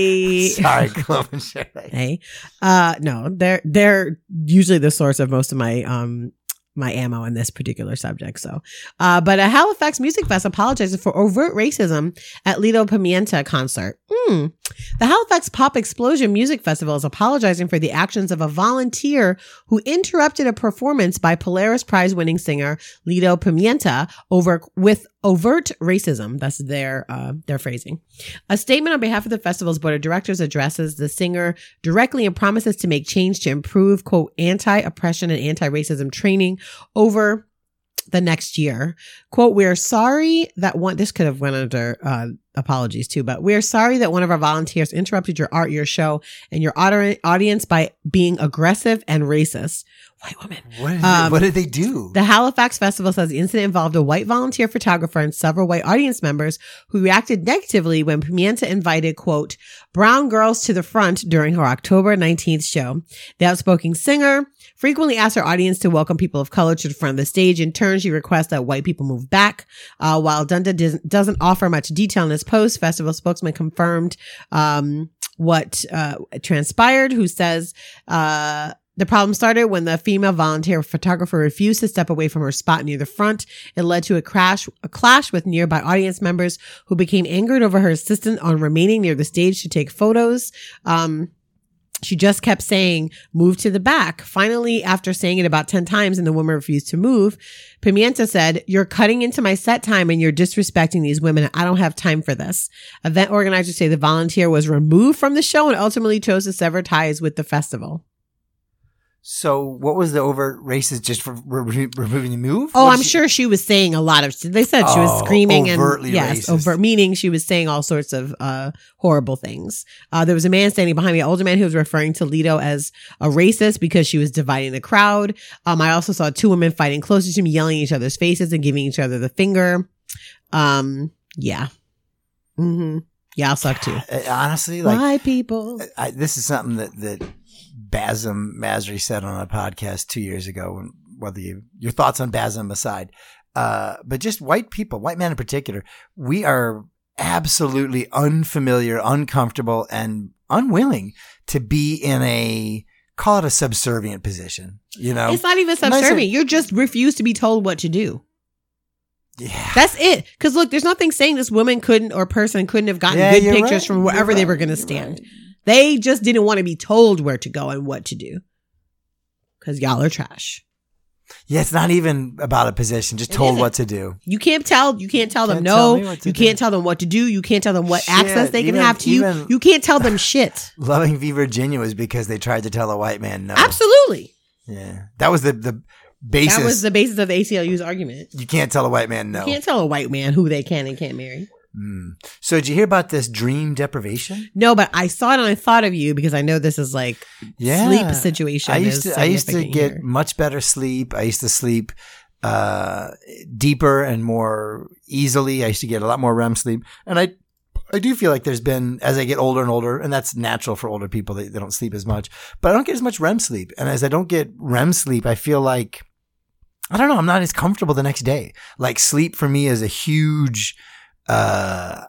I, Sorry, Chloe and Shirley. hey, uh, no, they're, they're usually the source of most of my, um, my ammo in this particular subject. So, uh, but a Halifax Music Fest apologizes for overt racism at Lido Pimienta concert. Hmm. The Halifax Pop Explosion Music Festival is apologizing for the actions of a volunteer who interrupted a performance by Polaris Prize winning singer Lido Pimienta over with overt racism. That's their, uh, their phrasing. A statement on behalf of the festival's board of directors addresses the singer directly and promises to make change to improve, quote, anti-oppression and anti-racism training over the next year. Quote, we are sorry that one, this could have went under, uh, apologies too, but we are sorry that one of our volunteers interrupted your art, your show, and your audi- audience by being aggressive and racist. White woman. What did, Um, what did they do? The Halifax Festival says the incident involved a white volunteer photographer and several white audience members who reacted negatively when Pimienta invited, quote, brown girls to the front during her October nineteenth show. The outspoken singer frequently asks her audience to welcome people of color to the front of the stage. In turn, she requests that white people move back. Uh, while Dunda doesn't, doesn't offer much detail in his post, festival spokesman confirmed um, what uh, transpired, who says, uh, the problem started when the female volunteer photographer refused to step away from her spot near the front. It led to a crash, a clash with nearby audience members who became angered over her assistant on remaining near the stage to take photos. Um, She just kept saying, move to the back. Finally, after saying it about ten times and the woman refused to move, Pimienta said, you're cutting into my set time and you're disrespecting these women. I don't have time for this. Event organizers say the volunteer was removed from the show and ultimately chose to sever ties with the festival. So what was the overt racist just for re- removing the move? Oh, What I'm did she- sure she was saying a lot of, they said she was Oh, screaming and overtly yes, racist. overt, meaning she was saying all sorts of, uh, horrible things. Uh, there was a man standing behind me, an older man who was referring to Lido as a racist because she was dividing the crowd. Um, I also saw two women fighting closer to me, yelling in each other's faces and giving each other the finger. Um, yeah. Mm-hmm. Yeah, I'll suck too. Uh, Honestly, like, White people. I, this is something that, that Basim Masri said on a podcast two years ago, and whether you, your thoughts on Basim aside, uh, but just white people, white men in particular, we are absolutely unfamiliar, uncomfortable, and unwilling to be in a, call it a subservient position, you know? It's not even Nice of- subservient. You just refuse to be told what to do. Yeah. That's it. Because look, there's nothing saying this woman couldn't or person couldn't have gotten Yeah, good you're pictures right. from wherever You're they right. were going to You're stand. right. They just didn't want to be told where to go and what to do. Because y'all are trash. Yeah, it's not even about a position, just It told isn't. what to do. You can't tell. You can't tell them Can't tell no. me what to You do. can't tell them what to do. You can't tell them what Shit, access they can even- have to you. even- You can't tell them shit. Loving V Virginia was because they tried to tell a white man no. Absolutely. Yeah. That was the, the basis. That was the basis of the A C L U's argument. you can't tell a white man no. You can't tell a white man who they can and can't marry. Mm. So did you hear about this dream deprivation? No, but I saw it and I thought of you because I know this is like Yeah. sleep situation. I used is to I used to significant get here. much better sleep. I used to sleep uh deeper and more easily. I used to get a lot more R E M sleep. And I I do feel like there's been, as I get older and older, and that's natural for older people, they, they don't sleep as much, but I don't get as much R E M sleep. And as I don't get R E M sleep, I feel like, I don't know, I'm not as comfortable the next day. Like sleep for me is a huge uh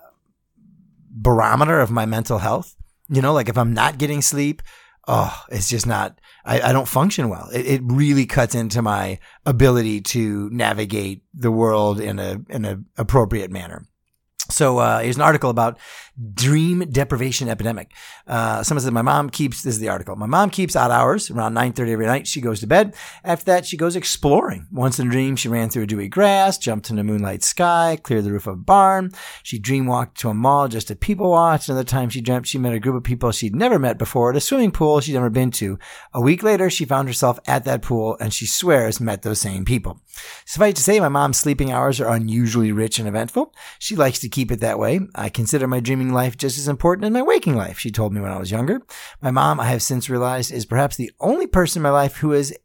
barometer of my mental health. You know, like if I'm not getting sleep, oh, it's just not, I, I don't function well. It, it really cuts into my ability to navigate the world in a, in a appropriate manner. So, uh, here's an article about dream deprivation epidemic. Uh, someone said, my mom keeps, this is the article. My mom keeps odd hours around nine thirty every night. She goes to bed. After that, she goes exploring. Once in a dream, she ran through a dewy grass, jumped in a moonlight sky, cleared the roof of a barn. She dream walked to a mall just to people watch. Another time she dreamt she met a group of people she'd never met before at a swimming pool she'd never been to. A week later, she found herself at that pool and she swears met those same people. Suffice to say, my mom's sleeping hours are unusually rich and eventful. She likes to keep it that way. I consider my dreaming life just as important as my waking life, she told me when I was younger. My mom, I have since realized, is perhaps the only person in my life who is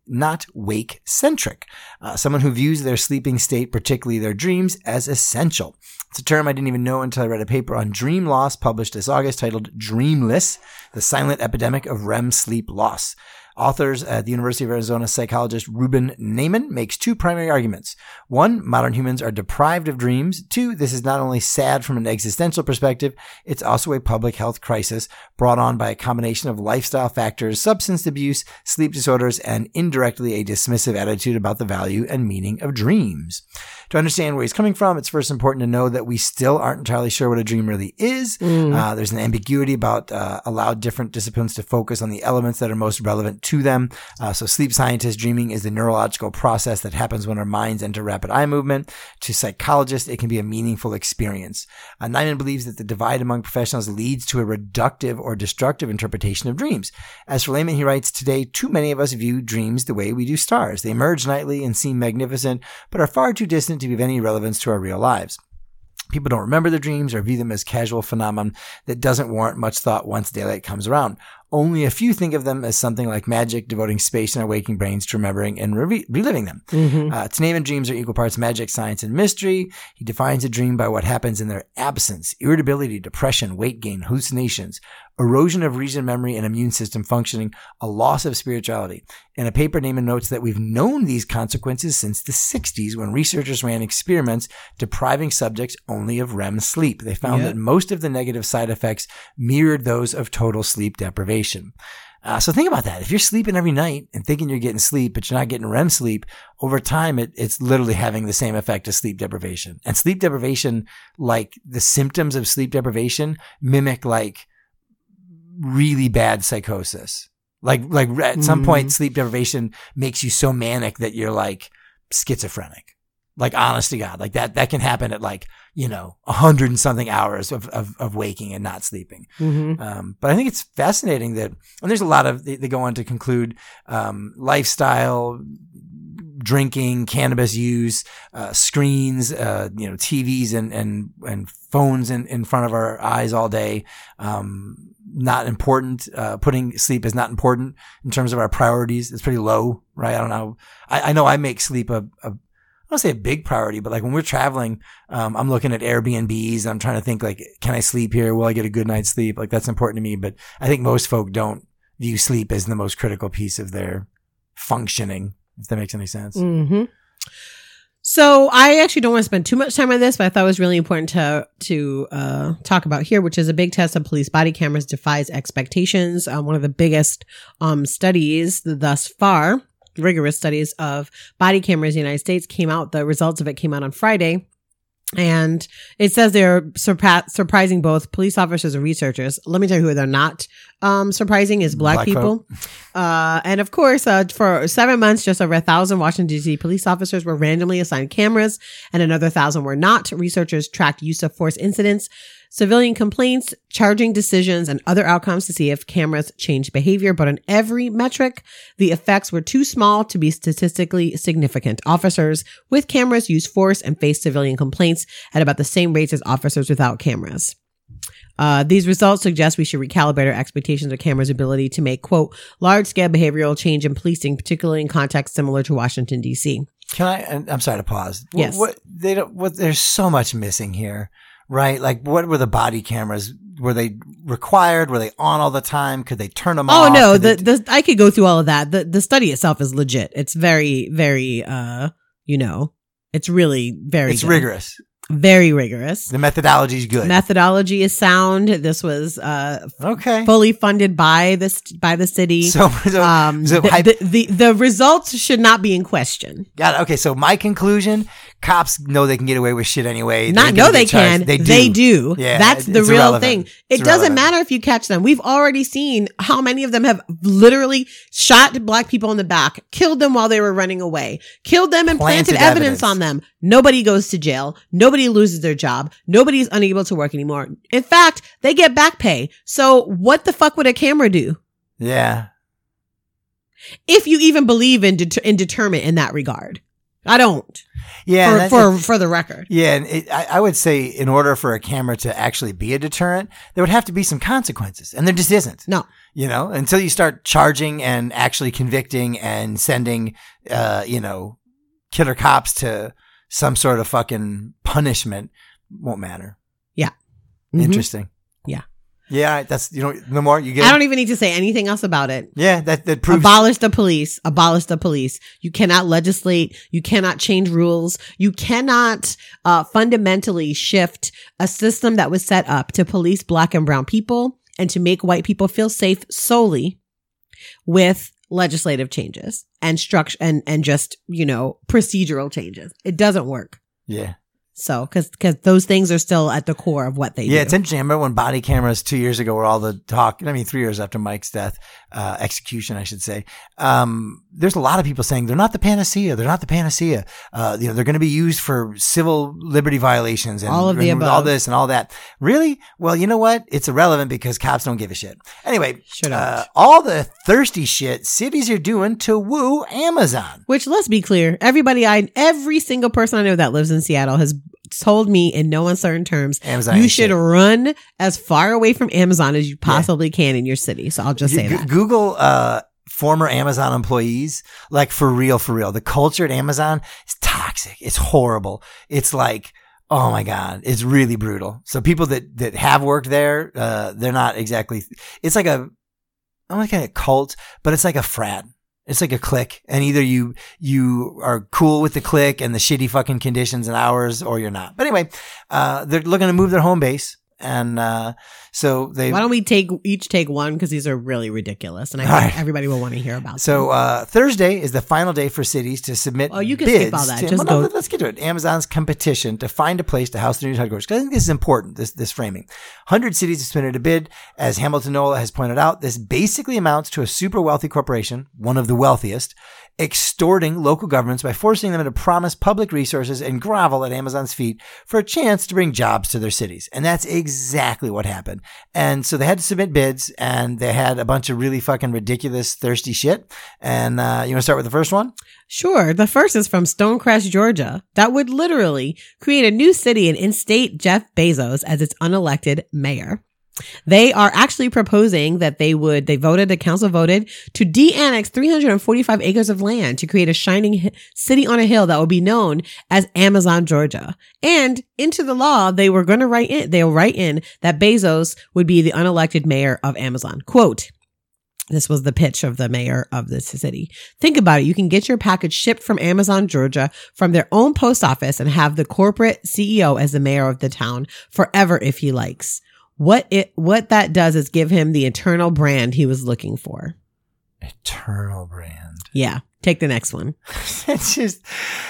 not wake-centric. Uh, someone who views their sleeping state, particularly their dreams, as essential. It's a term I didn't even know until I read a paper on dream loss published this August titled Dreamless, the Silent Epidemic of R E M Sleep Loss. Authors at the University of Arizona psychologist Ruben Naiman makes two primary arguments. One, modern humans are deprived of dreams. Two, this is not only sad from an existential perspective, it's also a public health crisis brought on by a combination of lifestyle factors, substance abuse, sleep disorders, and indirectly a dismissive attitude about the value and meaning of dreams. To understand where he's coming from, it's first important to know that we still aren't entirely sure what a dream really is. Mm. Uh, there's an ambiguity about uh, allowed different disciplines to focus on the elements that are most relevant to them. Uh, so sleep scientists, dreaming is the neurological process that happens when our minds enter rapid eye movement. To psychologists, it can be a meaningful experience. Uh, Naiman believes that the divide among professionals leads to a reductive or destructive interpretation of dreams. As for Layman, he writes, today, too many of us view dreams the way we do stars. They emerge nightly and seem magnificent, but are far too distant to be of any relevance to our real lives. People don't remember their dreams or view them as casual phenomenon that doesn't warrant much thought once daylight comes around. Only a few think of them as something like magic, devoting space in our waking brains to remembering and re- reliving them. Mm-hmm. Uh, to Naiman, dreams are equal parts magic, science, and mystery. He defines a dream by what happens in their absence: irritability, depression, weight gain, hallucinations, erosion of reason, memory, and immune system functioning, a loss of spirituality. In a paper, Naiman notes that we've known these consequences since the sixties, when researchers ran experiments depriving subjects only of R E M sleep. They found yep. that most of the negative side effects mirrored those of total sleep deprivation. Uh, so think about that. If you're sleeping every night and thinking you're getting sleep, but you're not getting R E M sleep, over time, it, it's literally having the same effect as sleep deprivation. And sleep deprivation, like the symptoms of sleep deprivation, mimic like really bad psychosis. Like, like at some mm. point, sleep deprivation makes you so manic that you're like schizophrenic. Like, honest to God, like that, that can happen at like, you know, a hundred and something hours of, of, of waking and not sleeping. Mm-hmm. Um, but I think it's fascinating that, and there's a lot of, they, they go on to conclude, um, lifestyle, drinking, cannabis use, uh, screens, uh, you know, T Vs and, and, and phones in, in front of our eyes all day. Um, not important. Uh, putting sleep is not important in terms of our priorities. It's pretty low, right? I don't know. I, I know I make sleep a, a I don't say a big priority, but like when we're traveling, um, I'm looking at Airbnbs. I'm trying to think like, can I sleep here? Will I get a good night's sleep? Like that's important to me. But I think most folk don't view sleep as the most critical piece of their functioning, if that makes any sense. Mm-hmm. So I actually don't want to spend too much time on this, but I thought it was really important to to uh, talk about here, which is a big test of police body cameras defies expectations. Um, one of the biggest um, studies thus far. Rigorous studies of body cameras in the United States came out. The results of it came out on Friday. And it says they're surpa- surprising both police officers and researchers. Let me tell you who they're not um, surprising is black, black people. Uh, and of course, uh, for seven months, just over a thousand Washington, D C police officers were randomly assigned cameras and another thousand were not. Researchers tracked use of force incidents, civilian complaints, charging decisions, and other outcomes to see if cameras changed behavior. But on every metric, the effects were too small to be statistically significant. Officers with cameras used force and faced civilian complaints at about the same rates as officers without cameras. Uh, these results suggest we should recalibrate our expectations of cameras' ability to make, quote, large-scale behavioral change in policing, particularly in contexts similar to Washington, D C. Can I, and I'm sorry to pause. Yes. What, what, they don't, what, there's so much missing here. Right? Like, what were the body cameras? Were they required? Were they on all the time? Could they turn them oh, off? Oh, no. Could The, the, I could go through all of that. The, the study itself is legit. It's very, very, uh, you know, it's really very, it's good. rigorous. Very rigorous. The methodology is good. Methodology is sound. This was uh okay. fully funded by this by the city. So, so, um, so the, I, the, the the results should not be in question. Got it. Okay, so my conclusion: cops know they can get away with shit anyway. Not know they can. They do. They do. Yeah, that's the real irrelevant. thing. It's it doesn't irrelevant. matter if you catch them. We've already seen how many of them have literally shot black people in the back, killed them while they were running away, killed them and planted, Planted evidence. evidence on them. Nobody goes to jail. Nobody loses their job. Nobody is unable to work anymore. In fact, they get back pay. So what the fuck would a camera do? Yeah. If you even believe in, det- in deterrent in that regard. I don't. Yeah, For that's- for, for the record. Yeah, and it, I, I would say in order for a camera to actually be a deterrent, there would have to be some consequences, and there just isn't. No. You know, until you start charging and actually convicting and sending, uh, you know, killer cops to some sort of fucking punishment, won't matter. Yeah. Mhm. Interesting. Yeah. Yeah, that's, you know, no more, you get I don't even need to say anything else about it. Yeah, that, that proves. Abolish the police. Abolish the police. You cannot legislate. You cannot change rules. You cannot uh, fundamentally shift a system that was set up to police black and brown people and to make white people feel safe solely with legislative changes and structure and, and just, you know, procedural changes. It doesn't work. Yeah. So, cause, cause those things are still at the core of what they do. Yeah, it's interesting. I remember when body cameras two years ago were all the talk. I mean, three years after Mike's death, uh, execution, I should say. Um, there's a lot of people saying they're not the panacea. They're not the panacea. Uh, you know, they're going to be used for civil liberty violations and All of the and above. all this and all that. Really? Well, you know what? It's irrelevant because cops don't give a shit. Anyway, Shut up. uh, all the thirsty shit cities are doing to woo Amazon. Which, let's be clear, everybody I, every single person I know that lives in Seattle has told me in no uncertain terms, Amazon you ain't should shit. run as far away from Amazon as you possibly can in your city. So I'll just say G- that. Google, uh, former Amazon employees, like for real, for real. The culture at Amazon is toxic. It's horrible. It's like, oh my God, it's really brutal. So people that, that have worked there, uh, they're not exactly, it's like a, I'm like a cult, but it's like a frat. It's like a clique, and either you you are cool with the clique and the shitty fucking conditions and hours, or you're not. But anyway, uh, they're looking to move their home base, and uh, so they. Why don't we take each take one, because these are really ridiculous, and I All think right. everybody will want to hear about So them. uh, Thursday is the final day for cities to submit. Oh, you can bids skip all that. to- Just well, no, go- let's get to it. Amazon's competition to find a place to house the news headquarters. 'Cause I think this is important. This this framing. one hundred cities have submitted a bid. As Hamilton Nola has pointed out, this basically amounts to a super wealthy corporation, one of the wealthiest, extorting local governments by forcing them to promise public resources and grovel at Amazon's feet for a chance to bring jobs to their cities. And that's exactly what happened. And so they had to submit bids, and they had a bunch of really fucking ridiculous, thirsty shit. And uh, you want to start with the first one? Sure. The first is from Stonecrest, Georgia. That would literally create a new city and instate Jeff Bezos as its unelected mayor. They are actually proposing that they would, they voted, the council voted to de-annex three hundred forty-five acres of land to create a shining hi- city on a hill that would be known as Amazon, Georgia. And into the law, they were going to write in, they'll write in that Bezos would be the unelected mayor of Amazon. Quote, this was the pitch of the mayor of this city. Think about it. You can get your package shipped from Amazon, Georgia, from their own post office and have the corporate C E O as the mayor of the town forever if he likes. What it, what that does is give him the eternal brand he was looking for. Eternal brand. Yeah. Take the next one. It's just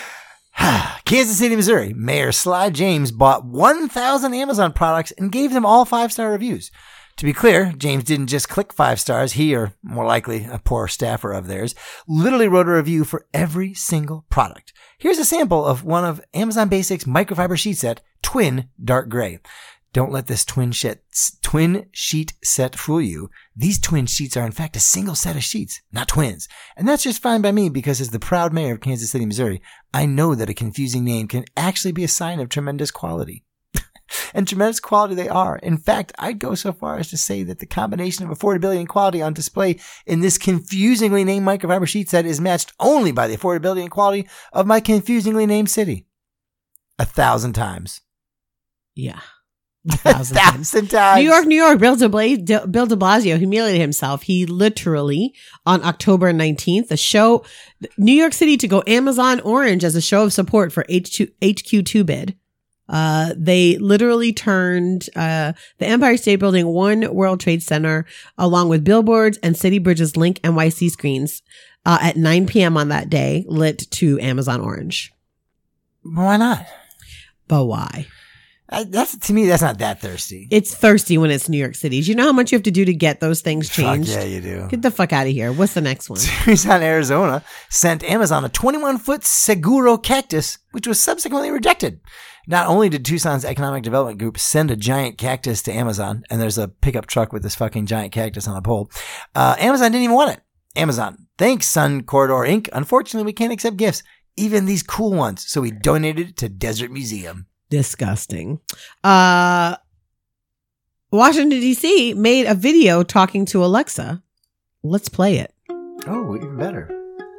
Kansas City, Missouri. Mayor Sly James bought one thousand Amazon products and gave them all five-star reviews. To be clear, James didn't just click five stars. He, or more likely a poor staffer of theirs, literally wrote a review for every single product. Here's a sample of one of Amazon Basics microfiber sheet set, Twin Dark Gray. Don't let this twin sheet, twin sheet set fool you. These twin sheets are in fact a single set of sheets, not twins. And that's just fine by me because as the proud mayor of Kansas City, Missouri, I know that a confusing name can actually be a sign of tremendous quality. And tremendous quality they are. In fact, I'd go so far as to say that the combination of affordability and quality on display in this confusingly named microfiber sheet set is matched only by the affordability and quality of my confusingly named city. A thousand times. Yeah. A thousand times. thousand times. New York, New York, Bill de, Bla- de, Bill de Blasio humiliated himself. He literally, on October nineteenth, a show, New York City to go Amazon Orange as a show of support for H two, H Q two bid. Uh, they literally turned, uh, the Empire State Building, One World Trade Center, along with billboards and City Bridges Link N Y C screens, uh, at nine p.m. on that day, lit to Amazon Orange. Why not? But why? I, that's to me, that's not that thirsty. It's thirsty when it's New York City. Do you know how much you have to do to get those things changed? Fuck yeah, you do. Get the fuck out of here. What's the next one? Tucson, Arizona sent Amazon a twenty-one foot Seguro cactus, which was subsequently rejected. Not only did Tucson's Economic Development Group send a giant cactus to Amazon, and there's a pickup truck with this fucking giant cactus on a pole, uh, Amazon didn't even want it. Amazon, thanks, Sun Corridor Incorporated. Unfortunately, we can't accept gifts. even these cool ones. So we donated it to Desert Museum. Disgusting. Uh, Washington, D C made a video talking to Alexa. Let's play it. Oh, even better.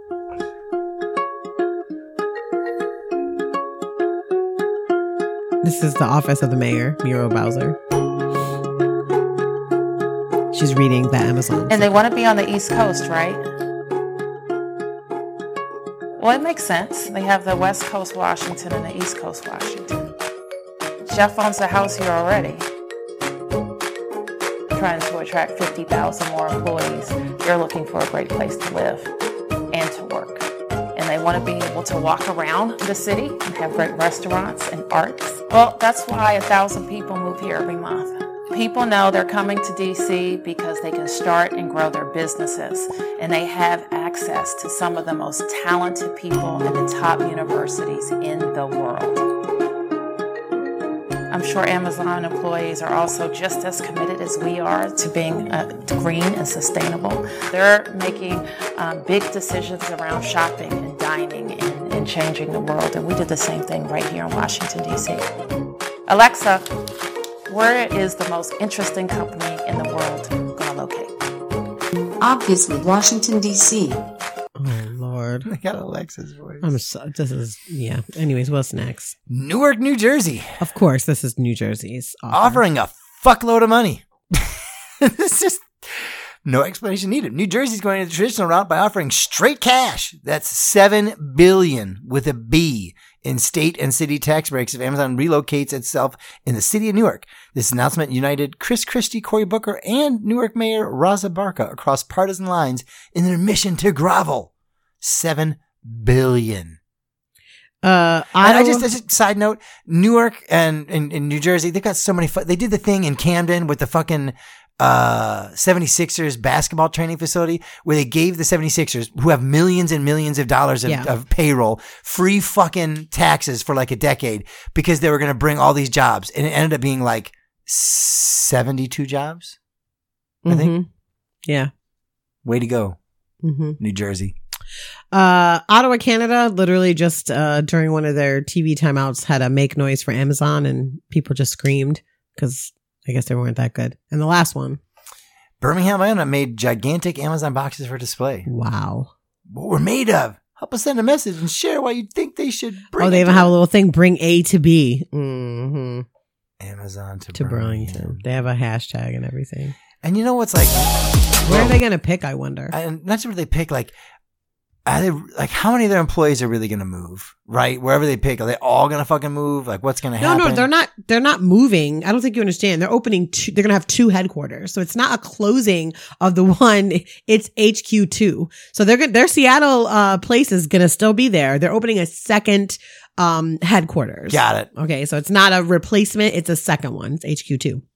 This is the office of the mayor, Muriel Bowser. She's reading the Amazon. And they want to be on the East Coast, right? Well, it makes sense. They have the West Coast Washington and the East Coast Washington. Jeff owns a house here already. Trying to attract fifty thousand more employees. They're looking for a great place to live and to work. And they want to be able to walk around the city and have great restaurants and arts. Well, that's why a thousand people move here every month. People know they're coming to D C because they can start and grow their businesses, and they have access to some of the most talented people in the top universities in the world. I'm sure Amazon employees are also just as committed as we are to being uh, green and sustainable. They're making um, big decisions around shopping and dining and, and changing the world, and we did the same thing right here in Washington, D C. Alexa, where is the most interesting company in the world going to locate? Obviously, Washington, D C. Oh, Lord. I got Alexa's voice. I'm so, this is, yeah. Anyways, what's next? Newark, New Jersey. Of course, this is New Jersey's offer. Offering a fuckload of money. It's just no explanation needed. New Jersey's going the traditional route by offering straight cash. That's seven billion dollars with a B in state and city tax breaks if Amazon relocates itself in the city of Newark. This announcement united Chris Christie, Cory Booker, and Newark Mayor Raza Barca across partisan lines in their mission to grovel. Seven billion. Uh, I, I just, just a side note, Newark and, and, and New Jersey, they've got so many fun. They did the thing in Camden with the fucking uh seventy-sixers basketball training facility where they gave the seventy-sixers, who have millions and millions of dollars of, Yeah. of payroll, free fucking taxes for like a decade because they were going to bring all these jobs. And it ended up being like seventy-two jobs, I think. Mhm. Yeah. Way to go, Mm-hmm. New Jersey. Uh, Ottawa, Canada, literally just uh, during one of their T V timeouts had a make noise for Amazon, and people just screamed because I guess they weren't that good. And the last one, Birmingham, Alabama made gigantic Amazon boxes for display. wow. What we're made of. Help us send a message and share why you think they should bring Oh, they it even to have a little thing, bring A to B. Mm-hmm. Amazon to, To Birmingham. Burlington. They have a hashtag and everything. And you know what's like? Where are they going to pick, I wonder? And not sure what they pick. Like, are they like how many of their employees are really going to move? Right, wherever they pick, are they all going to fucking move? Like, what's going to No, happen? no, they're not. They're not moving. I don't think you understand. They're opening. Two, they're going to have two headquarters, so it's not a closing of the one. It's H Q two. So they're good. Their Seattle uh, place is going to still be there. They're opening a second um, headquarters. Got it. Okay, so it's not a replacement. It's a second one. It's H Q two.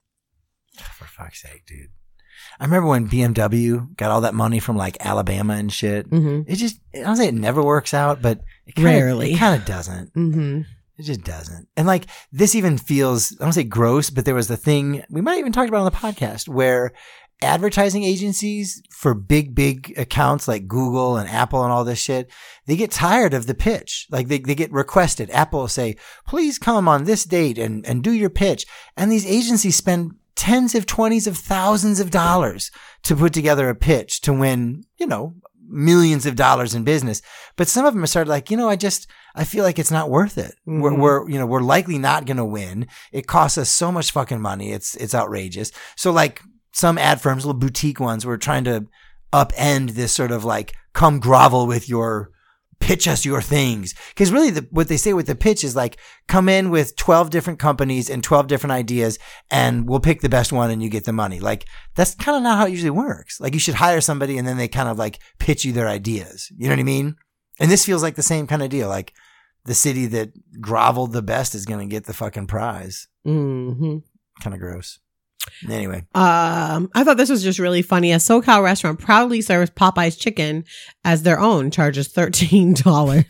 For fuck's sake, dude. I remember when B M W got all that money from like Alabama and shit. Mm-hmm. It just, I don't say it never works out, but it kinda, Rarely. it kind of doesn't. Mm-hmm. It just doesn't. And like this even feels, I don't say gross, but there was the thing we might even talked about on the podcast where advertising agencies for big, big accounts like Google and Apple and all this shit, they get tired of the pitch. Like they, they get requested. Apple will say, please come on this date and, and do your pitch. And these agencies spend tens of twenties of thousands of dollars to put together a pitch to win, you know, millions of dollars in business. But some of them are started like, you know, I just, I feel like it's not worth it. Mm-hmm. We're, we're, you know, we're likely not going to win. It costs us so much fucking money. It's, it's outrageous. So like some ad firms, little boutique ones, were trying to upend this sort of like, come grovel with your, pitch us your things. Because really the, what they say with the pitch is like, come in with twelve different companies and twelve different ideas and we'll pick the best one and you get the money. Like that's kind of not how it usually works. Like you should hire somebody and then they kind of like pitch you their ideas. You know what I mean? And this feels like the same kind of deal. Like the city that groveled the best is going to get the fucking prize. Mm-hmm. Kind of gross. Anyway. Um, I thought this was just really funny. A SoCal restaurant proudly serves Popeye's chicken as their own, charges thirteen dollars.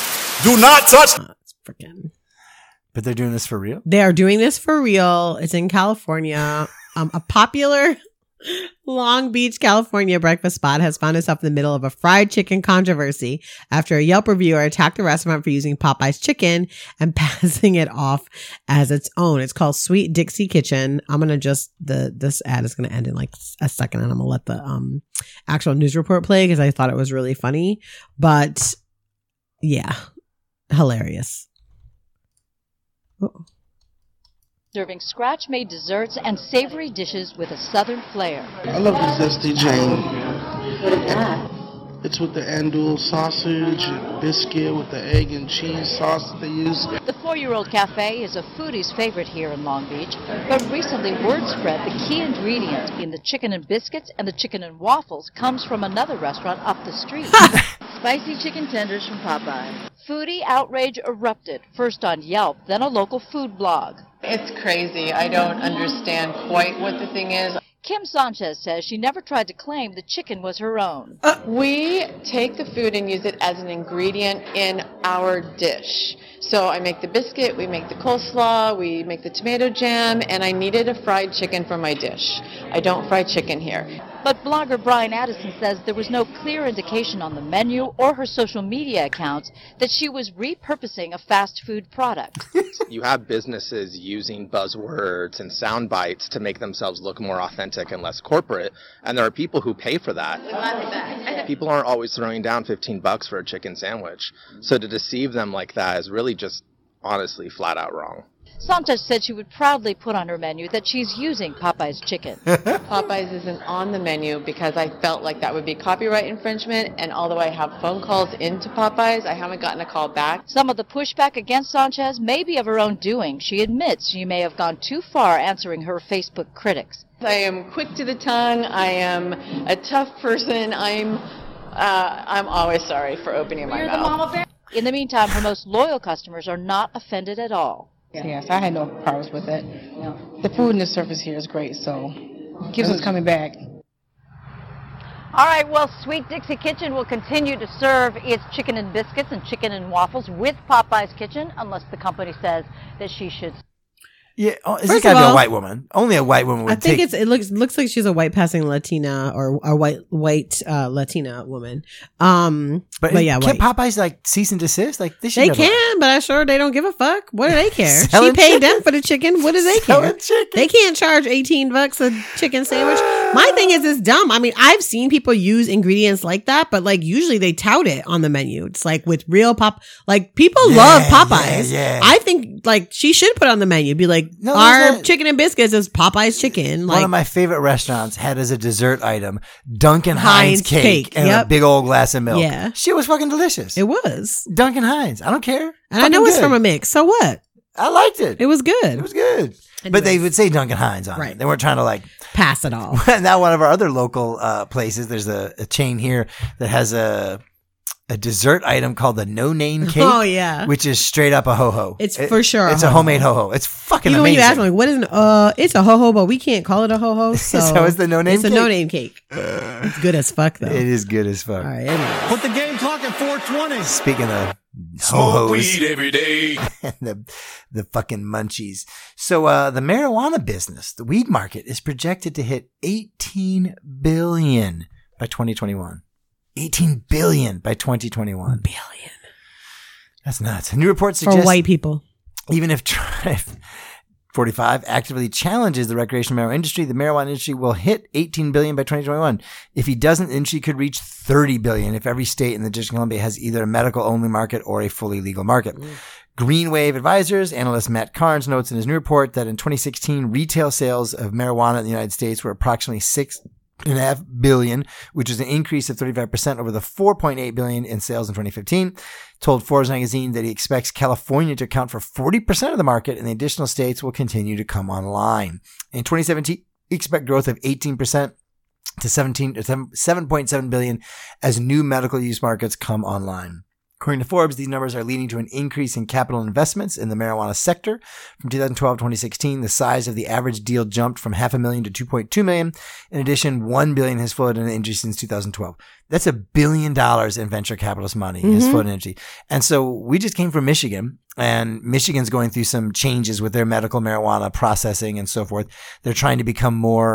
Do not touch. Uh, it's freaking. But they're doing this for real? They are doing this for real. It's in California. Um, a popular Long Beach, California breakfast spot has found itself in the middle of a fried chicken controversy after a Yelp reviewer attacked the restaurant for using Popeye's chicken and passing it off as its own. It's called Sweet Dixie Kitchen. I'm going to just, the this ad is going to end in like a second, and I'm going to let the um actual news report play because I thought it was really funny. But yeah, hilarious. Oh. Serving scratch-made desserts and savory dishes with a southern flair. I love the Zesty Jane. What is that? It's with the andouille sausage and biscuit with the egg and cheese sauce that they use. The four-year-old cafe is a foodie's favorite here in Long Beach, but recently word spread the key ingredient in the chicken and biscuits and the chicken and waffles comes from another restaurant up the street. Spicy chicken tenders from Popeye. Foodie outrage erupted, first on Yelp, then a local food blog. It's crazy. I don't understand quite what the thing is. Kim Sanchez says she never tried to claim the chicken was her own. Uh, we take the food and use it as an ingredient in our dish. So I make the biscuit, we make the coleslaw, we make the tomato jam, and I needed a fried chicken for my dish. I don't fry chicken here. But blogger Brian Addison says there was no clear indication on the menu or her social media accounts that she was repurposing a fast food product. You have businesses using buzzwords and sound bites to make themselves look more authentic and less corporate, and there are people who pay for that. People aren't always throwing down fifteen bucks for a chicken sandwich, so to deceive them like that is really just honestly flat out wrong. Sanchez said she would proudly put on her menu that she's using Popeye's chicken. Popeyes isn't on the menu because I felt like that would be copyright infringement, and although I have phone calls into Popeyes, I haven't gotten a call back. Some of the pushback against Sanchez may be of her own doing. She admits she may have gone too far answering her Facebook critics. I am quick to the tongue. I am a tough person. I'm, uh, I'm always sorry for opening my You're mouth. the mama bear. In the meantime, her most loyal customers are not offended at all. Yes, I had no problems with it. The food and the service here is great, so it keeps us coming back. All right, well, Sweet Dixie Kitchen will continue to serve its chicken and biscuits and chicken and waffles with Popeye's Kitchen unless the company says that she should. Yeah, oh, this First got to of be a all, white woman. Only a white woman would I think take. it's it looks looks like she's a white passing Latina or a white white uh, Latina woman. Um, but, but yeah, can white. Popeyes like cease and desist? Like this? They can, but I'm sure they don't give a fuck. What do they care? Selling She paid chicken. them for the chicken. What do they Selling care? chicken. They can't charge eighteen bucks a chicken sandwich. My thing is, it's dumb. I mean, I've seen people use ingredients like that, but like usually they tout it on the menu. It's like with real pop. Like people Yeah, love Popeyes. yeah, yeah. I think like she should put on the menu. Be like, No, our there's not- chicken and biscuits is Popeye's chicken. Like One of my favorite restaurants had as a dessert item Duncan Hines, Heinz cake, cake, and yep. a big old glass of milk. Yeah. Shit was fucking delicious. It was. Duncan Hines. I don't care. And I know Fucking it's good. from a mix. So what? I liked it. It was good. It was good. But they would say Duncan Hines on Right. it. They weren't trying to like pass it all. now one of our other local uh, places, there's a, a chain here that has a a dessert item called the No Name Cake. Oh, yeah. Which is straight up a ho ho. It's for sure a It's a ho-ho. homemade ho ho. It's fucking Even when amazing. you ask me, like, what is an, uh, it's a ho-ho, but we can't call it a ho-ho. So, So it's the no-name It's a cake? no-name cake. It's good as fuck, though. It is good as fuck. All right, anyway. Put the game clock at four twenty. Speaking of Smoke ho-hos weed every day. and the the fucking munchies. So uh, the marijuana business, the weed market, is projected to hit eighteen billion by twenty twenty-one. eighteen billion by twenty twenty-one. Billion. That's nuts. A new report For suggests white people. even if Tribe forty-five actively challenges the recreational marijuana industry, the marijuana industry will hit eighteen billion by twenty twenty-one. If he doesn't, the industry could reach thirty billion if every state in the District of Columbia has either a medical only market or a fully legal market. Mm. Greenwave Advisors analyst Matt Carnes notes in his new report that in twenty sixteen, retail sales of marijuana in the United States were approximately six and a half billion, which is an increase of thirty-five percent over the four point eight billion in sales in twenty fifteen. Told Forbes magazine that he expects California to account for forty percent of the market and the additional states will continue to come online. In twenty seventeen, we expect growth of eighteen percent to seventeen, seven point seven billion as new medical use markets come online. According to Forbes, these numbers are leading to an increase in capital investments in the marijuana sector. From twenty twelve to twenty sixteen, the size of the average deal jumped from half a million to two point two million. In addition, one billion has flowed into the industry since two thousand twelve. That's a billion dollars in venture capitalist money has Mhm. flowed into the industry. And so we just came from Michigan, and Michigan's going through some changes with their medical marijuana processing and so forth. They're trying to become more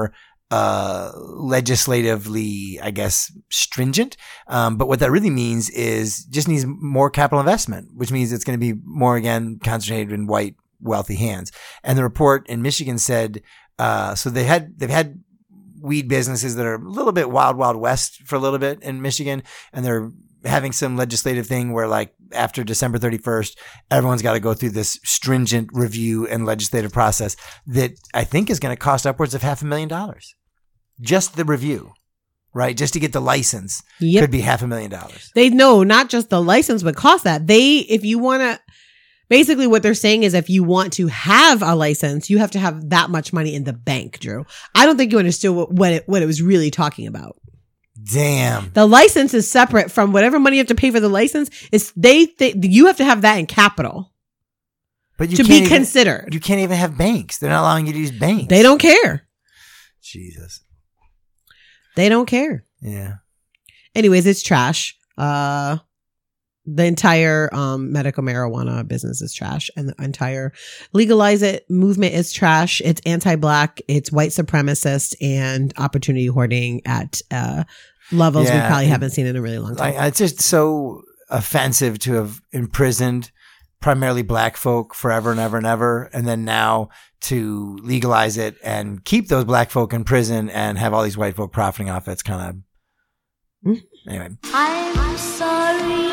uh, legislatively, I guess, stringent. Um, but what that really means is just needs more capital investment, which means it's going to be more, again, concentrated in white, wealthy hands. And the report in Michigan said, uh, so they had, they've had weed businesses that are a little bit wild, wild west for a little bit in Michigan. And they're having some legislative thing where, like, after December thirty-first, everyone's got to go through this stringent review and legislative process that I think is going to cost upwards of half a million dollars. Just the review, right? Just to get the license Yep. could be half a million dollars. They know not just the license would cost that. They, if you want to, basically what they're saying is if you want to have a license, you have to have that much money in the bank, Drew. I don't think you understood what, what it, what it was really talking about. Damn. The license is separate from whatever money you have to pay for the license. It's they, they you have to have that in capital. But you to can't be even, considered. You can't even have banks. They're not allowing you to use banks. They don't care. Jesus. They don't care. Yeah. Anyways, it's trash. Uh, the entire um, medical marijuana business is trash, and the entire legalize it movement is trash. It's anti-black, it's white supremacist, and opportunity hoarding at uh, levels Yeah, we probably and- haven't seen in a really long time. Like, it's just so offensive to have imprisoned primarily black folk forever and ever and ever, and then now to legalize it and keep those black folk in prison and have all these white folk profiting off it. It's kind of Mm-hmm. anyway. I'm sorry,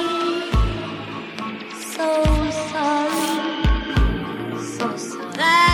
so sorry, so sorry that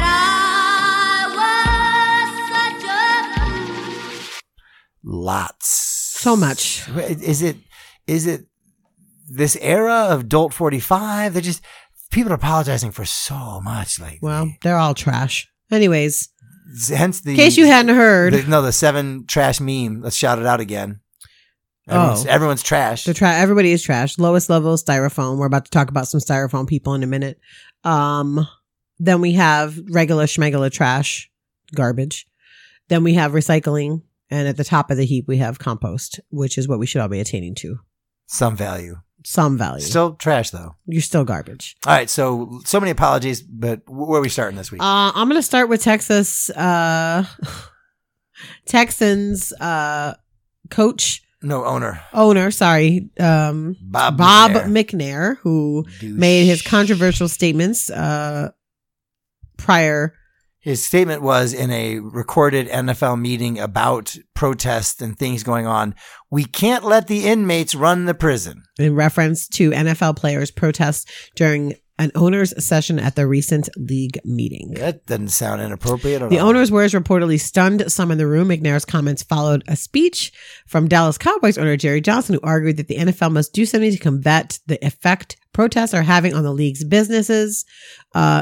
I was such a fool. Lots, so much. Is it? Is it this era of Dolt forty-five? They're just people are apologizing for so much. Like, Well, they're all trash. Anyways, hence the in case you hadn't heard, the, no, the seven trash meme. Let's shout it out again. Everyone's, Oh. everyone's trash. they're tra- everybody is trash. Lowest level is styrofoam. We're about to talk about some styrofoam people in a minute. Um, then we have regular schmegula trash, garbage. Then we have recycling. And at the top of the heap, we have compost, which is what we should all be attaining to. Some value. Some value. Still trash, though. You're still garbage. All right, so so many apologies, but where are we starting this week? Uh, I'm going to start with Texas, uh, Texans, uh, coach. No, owner. Owner, sorry. Um, Bob Bob McNair. McNair, who Douche. made his controversial statements, uh, prior. His statement was in a recorded N F L meeting about protests and things going on. We can't let the inmates run the prison. In reference to N F L players' protests during an owner's session at the recent league meeting. That doesn't sound inappropriate at The all. owner's words reportedly stunned some in the room. McNair's comments followed a speech from Dallas Cowboys owner Jerry Johnson, who argued that the N F L must do something to combat the effect protests are having on the league's businesses. Uh,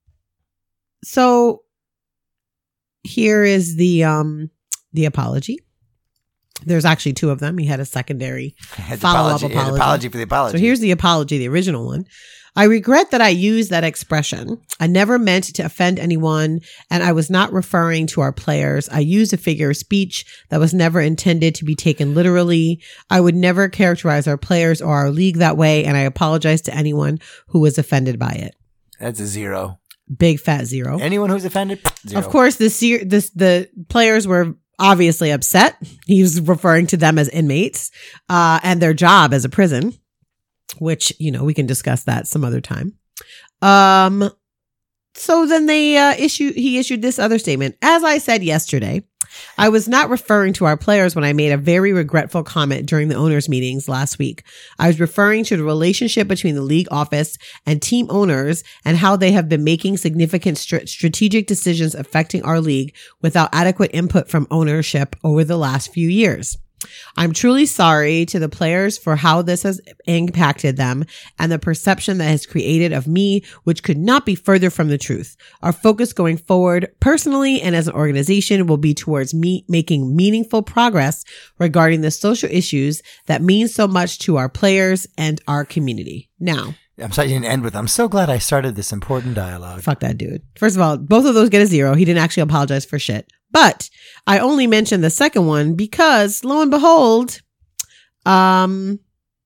so here is the um the apology. There's actually two of them. He had a secondary Had the follow-up apology- apology. had apology for the apology. So here's the apology, the original one. I regret that I used that expression. I never meant to offend anyone, and I was not referring to our players. I used a figure of speech that was never intended to be taken literally. I would never characterize our players or our league that way, and I apologize to anyone who was offended by it. That's a zero. Big fat zero. Anyone who's offended? Zero. Of course, the ser- this the players were obviously upset. He was referring to them as inmates, uh, and their job as a prison, which, you know, we can discuss that some other time. Um, so then they uh, issue he issued this other statement. As I said yesterday, I was not referring to our players when I made a very regretful comment during the owners' meetings last week. I was referring to the relationship between the league office and team owners and how they have been making significant str- strategic decisions affecting our league without adequate input from ownership over the last few years. I'm truly sorry to the players for how this has impacted them and the perception that has created of me, which could not be further from the truth. Our focus going forward, personally and as an organization, will be towards me making meaningful progress regarding the social issues that mean so much to our players and our community. Now, I'm sorry you didn't end with, I'm so glad I started this important dialogue. fuck that dude. First of all, both of those get a zero. He didn't actually apologize for shit. But I only mentioned the second one because, lo and behold, um,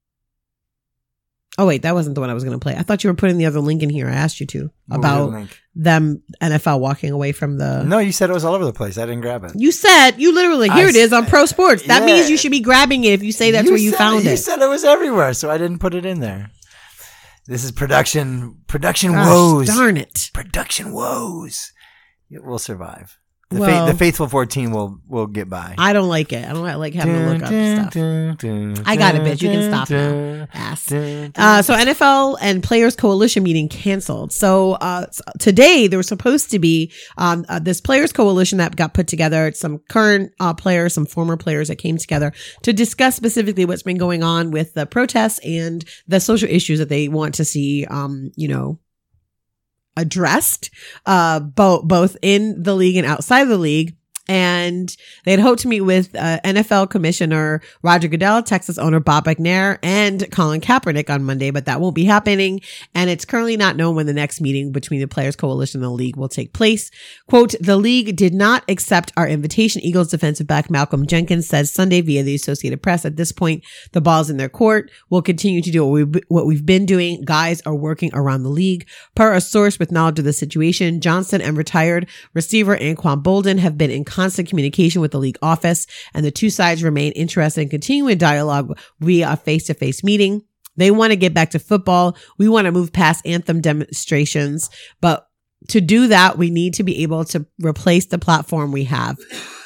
oh wait, that wasn't the one I was going to play. I thought you were putting the other link in here. I asked you to What was about the link? them N F L walking away from the. No, you said it was all over the place. I didn't grab it. You said you literally here I it is on Pro Sports. That yeah. means you should be grabbing it if you say that's You where you said found it. it. You said it was everywhere, so I didn't put it in there. This is production production Gosh, woes. darn it. Production woes. It will survive. The, Well- fa- the faithful fourteen will will get by. I don't like it. I don't like having to look up stuff. I got it, bitch. You can stop now. Ass. Uh, so N F L and Players Coalition meeting canceled. So uh, s- today there was supposed to be um, uh, this Players Coalition that got put together. It's some current uh, players, some former players that came together to discuss specifically what's been going on with the protests and the social issues that they want to see, um, you know, addressed, uh, both, both in the league and outside of the league. And they had hoped to meet with uh, N F L Commissioner Roger Goodell, Texas owner Bob McNair, and Colin Kaepernick on Monday, but that won't be happening. And it's currently not known when the next meeting between the Players Coalition and the league will take place. Quote, the league did not accept our invitation, Eagles defensive back Malcolm Jenkins said Sunday via the Associated Press. At this point, the ball's in their court. We'll continue to do what, we, what we've been doing. Guys are working around the league. Per a source with knowledge of the situation, Johnson and retired receiver Anquan Bolden have been in constant communication with the league office, and the two sides remain interested in continuing dialogue via a face-to-face meeting. They want to get back to football. We want to move past anthem demonstrations, but to do that, we need to be able to replace the platform we have.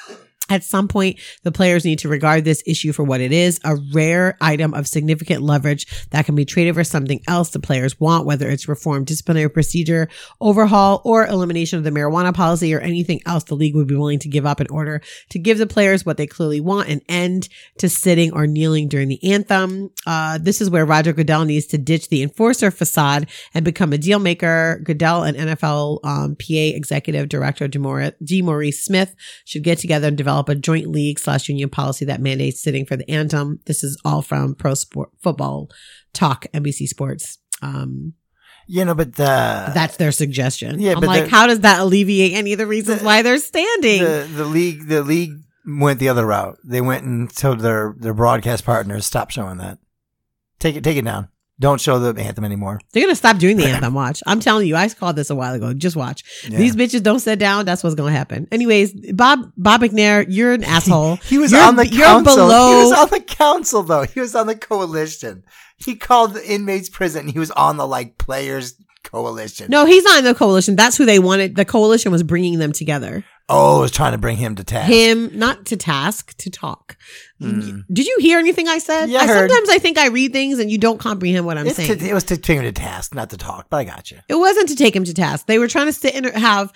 At some point, the players need to regard this issue for what it is, a rare item of significant leverage that can be traded for something else the players want, whether it's reformed disciplinary procedure, overhaul, or elimination of the marijuana policy, or anything else the league would be willing to give up in order to give the players what they clearly want, an end to sitting or kneeling during the anthem. Uh, this is where Roger Goodell needs to ditch the enforcer facade and become a deal maker. Goodell and N F L um, P A Executive Director G. Maurice Smith should get together and develop a joint league slash union policy that mandates sitting for the anthem. This is all from Pro Sport Football Talk, N B C Sports. Um, you know, but the, that's their suggestion. Yeah, I'm but like, the- how does that alleviate any of the reasons why they're standing? The, the league, the league went the other route. They went and told their, their broadcast partners, stop showing that. Take it, take it down. Don't show the anthem anymore. They're going to stop doing the anthem. Watch. I'm telling you, I called this a while ago. Just watch. Yeah. These bitches don't sit down. That's what's going to happen. Anyways, Bob, Bob McNair, you're an asshole. He was you're, on the you're council. below. He was on the council though. He was on the coalition. He called the inmates prison. He was on the like players coalition. No, he's not in the coalition. That's who they wanted. The coalition was bringing them together. Oh, I was trying to bring him to task. Him, not to task, to talk. Mm. Did you hear anything I said? Yeah, I I, heard. sometimes I think I read things and you don't comprehend what I'm It's saying. to, it was to take him to task, not to talk, but I got you. It wasn't to take him to task. They were trying to sit and have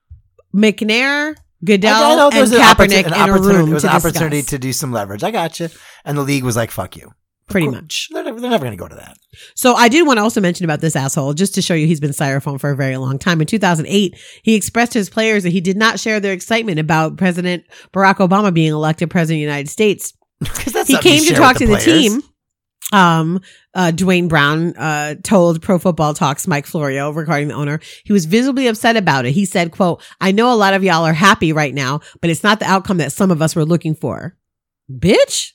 McNair, Goodell, I know there and was an Kaepernick opportu- an in a opportunity- room It was to an discuss. opportunity to do some leverage. I got you. And the league was like, fuck you. Pretty much. They're never, they're never going to go to that. So I did want to also mention about this asshole, just to show you he's been styrofoam for a very long time. In two thousand eight, he expressed to his players that he did not share their excitement about President Barack Obama being elected president of the United States. That's He something came you to share talk with to the players. team. Um, uh, Dwayne Brown, uh, told Pro Football Talk's Mike Florio regarding the owner. He was visibly upset about it. He said, quote, I know a lot of y'all are happy right now, but it's not the outcome that some of us were looking for. Bitch.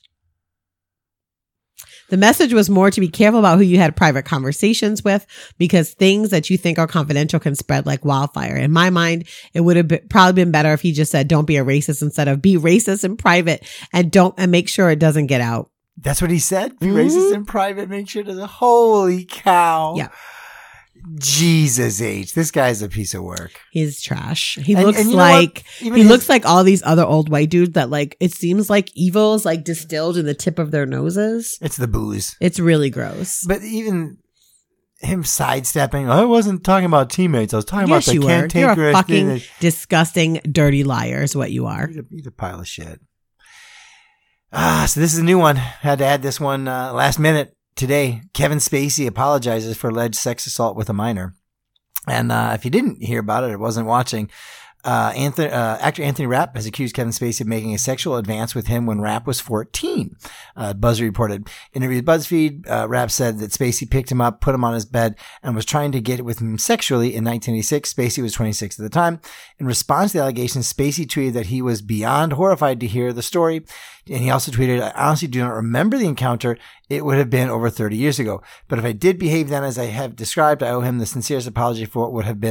The message was more to be careful about who you had private conversations with, because things that you think are confidential can spread like wildfire. In my mind, it would have been, probably been better if he just said, don't be a racist, instead of be racist in private and don't, and make sure it doesn't get out. That's what he said? Be Mhm. racist in private. Make sure there's a holy cow. Yeah. Jesus H. This guy's a piece of work. He's trash. He And- looks and you know what? like, Even he his- looks like all these other old white dudes that like, it seems like evil is like distilled in the tip of their noses. It's the booze. It's really gross. But even him sidestepping, I wasn't talking about teammates. I was talking Yes, about you the were. cantankerous. You're a fucking thing. disgusting, dirty liar is what you are. He's a, he's a pile of shit. Ah, so this is a new one. Had to add this one uh, last minute today. Kevin Spacey apologizes for alleged sex assault with a minor. And uh, if you didn't hear about it or wasn't watching, uh, Anthony, uh, actor Anthony Rapp has accused Kevin Spacey of making a sexual advance with him when Rapp was fourteen. Uh, Buzz reported. Interview with BuzzFeed, uh, Rapp said that Spacey picked him up, put him on his bed, and was trying to get with him sexually in nineteen eighty-six. Spacey was twenty-six at the time. In response to the allegations, Spacey tweeted that he was beyond horrified to hear the story. And he also tweeted, I honestly do not remember the encounter. It would have been over thirty years ago. But if I did behave then as I have described, I owe him the sincerest apology for what would have been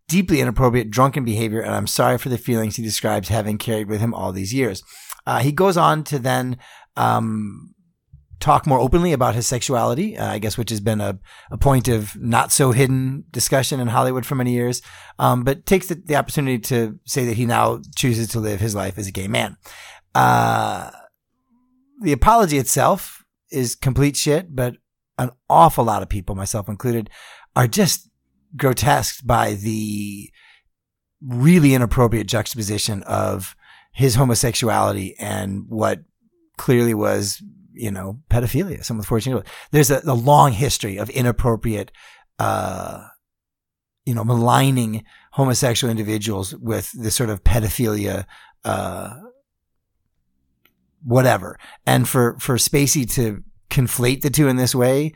deeply inappropriate drunken behavior, and I'm sorry for the feelings he describes having carried with him all these years. Uh, he goes on to then um, talk more openly about his sexuality, uh, I guess, which has been a, a point of not so hidden discussion in Hollywood for many years, um, but takes the, the opportunity to say that he now chooses to live his life as a gay man. Uh, the apology itself is complete shit, but an awful lot of people, myself included, are just grotesque by the really inappropriate juxtaposition of his homosexuality and what clearly was, you know, pedophilia. Someone with fourteen year old. There's a, a long history of inappropriate, uh, you know, maligning homosexual individuals with this sort of pedophilia, uh, whatever. And for, for Spacey to conflate the two in this way,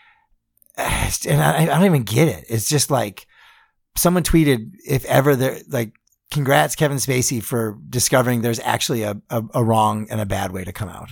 and I, I don't even get it. It's just like someone tweeted, if ever there, like, congrats Kevin Spacey for discovering there's actually a, a, a wrong and a bad way to come out.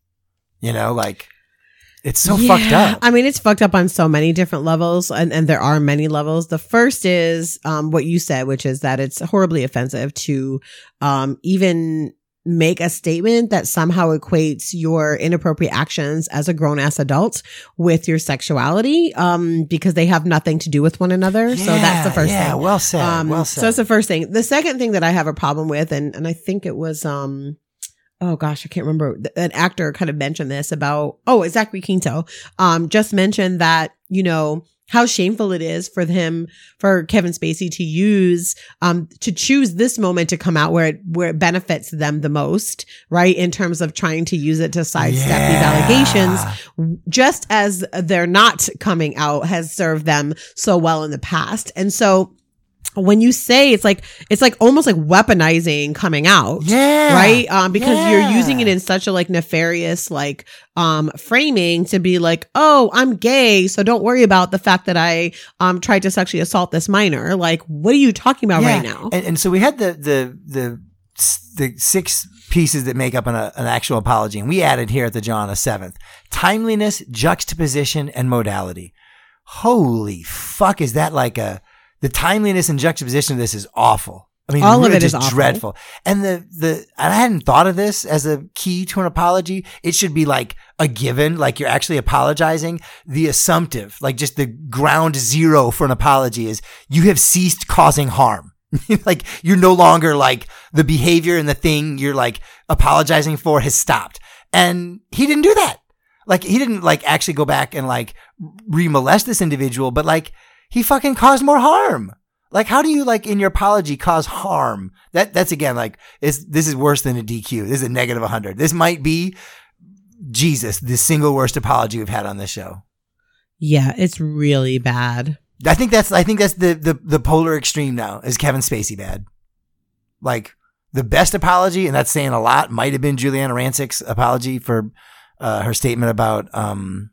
You know, like, it's so Yeah. fucked up. I mean, it's fucked up on so many different levels, and, and there are many levels. The first is um, what you said, which is that it's horribly offensive to um, even make a statement that somehow equates your inappropriate actions as a grown-ass adult with your sexuality, um, because they have nothing to do with one another. so that's the first yeah, thing. well said, Um, well So said. that's the first thing. The second thing that I have a problem with, and, and I think it was, um, oh gosh, I can't remember. An actor kind of mentioned this about, oh, it's Zachary Quinto, um, just mentioned that, you know, how shameful it is for him, for Kevin Spacey to use, um, to choose this moment to come out where it, where it benefits them the most, right? In terms of trying to use it to sidestep Yeah. these allegations, just as they're not coming out has served them so well in the past. And so, when you say it's like, it's like almost like weaponizing coming out. Yeah. Right. Um, because Yeah. you're using it in such a like nefarious, like, um, framing to be like, oh, I'm gay. So don't worry about the fact that I, um, tried to sexually assault this minor. Like, what are you talking about Yeah. right now? And, and so we had the, the, the, the six pieces that make up an, an actual apology. And we added here at the John a seventh: timeliness, juxtaposition, and modality. Holy fuck. Is that like a, the timeliness and juxtaposition of this is awful. I mean, All of really it is just awful. dreadful. And the, the, and I hadn't thought of this as a key to an apology. It should be like a given, like you're actually apologizing. The assumptive, like just the ground zero for an apology is you have ceased causing harm. Like you're no longer like the behavior and the thing you're like apologizing for has stopped. And he didn't do that. Like he didn't like actually go back and like re-molest this individual, but like, he fucking caused more harm. Like, how do you, like, in your apology cause harm? That, that's again, like, is this is worse than a D Q. This is a negative one hundred. This might be, Jesus, the single worst apology we've had on this show. Yeah, it's really bad. I think that's, I think that's the, the, the polar extreme now is Kevin Spacey bad. Like, the best apology, and that's saying a lot, might have been Juliana Rancic's apology for, uh, her statement about, um,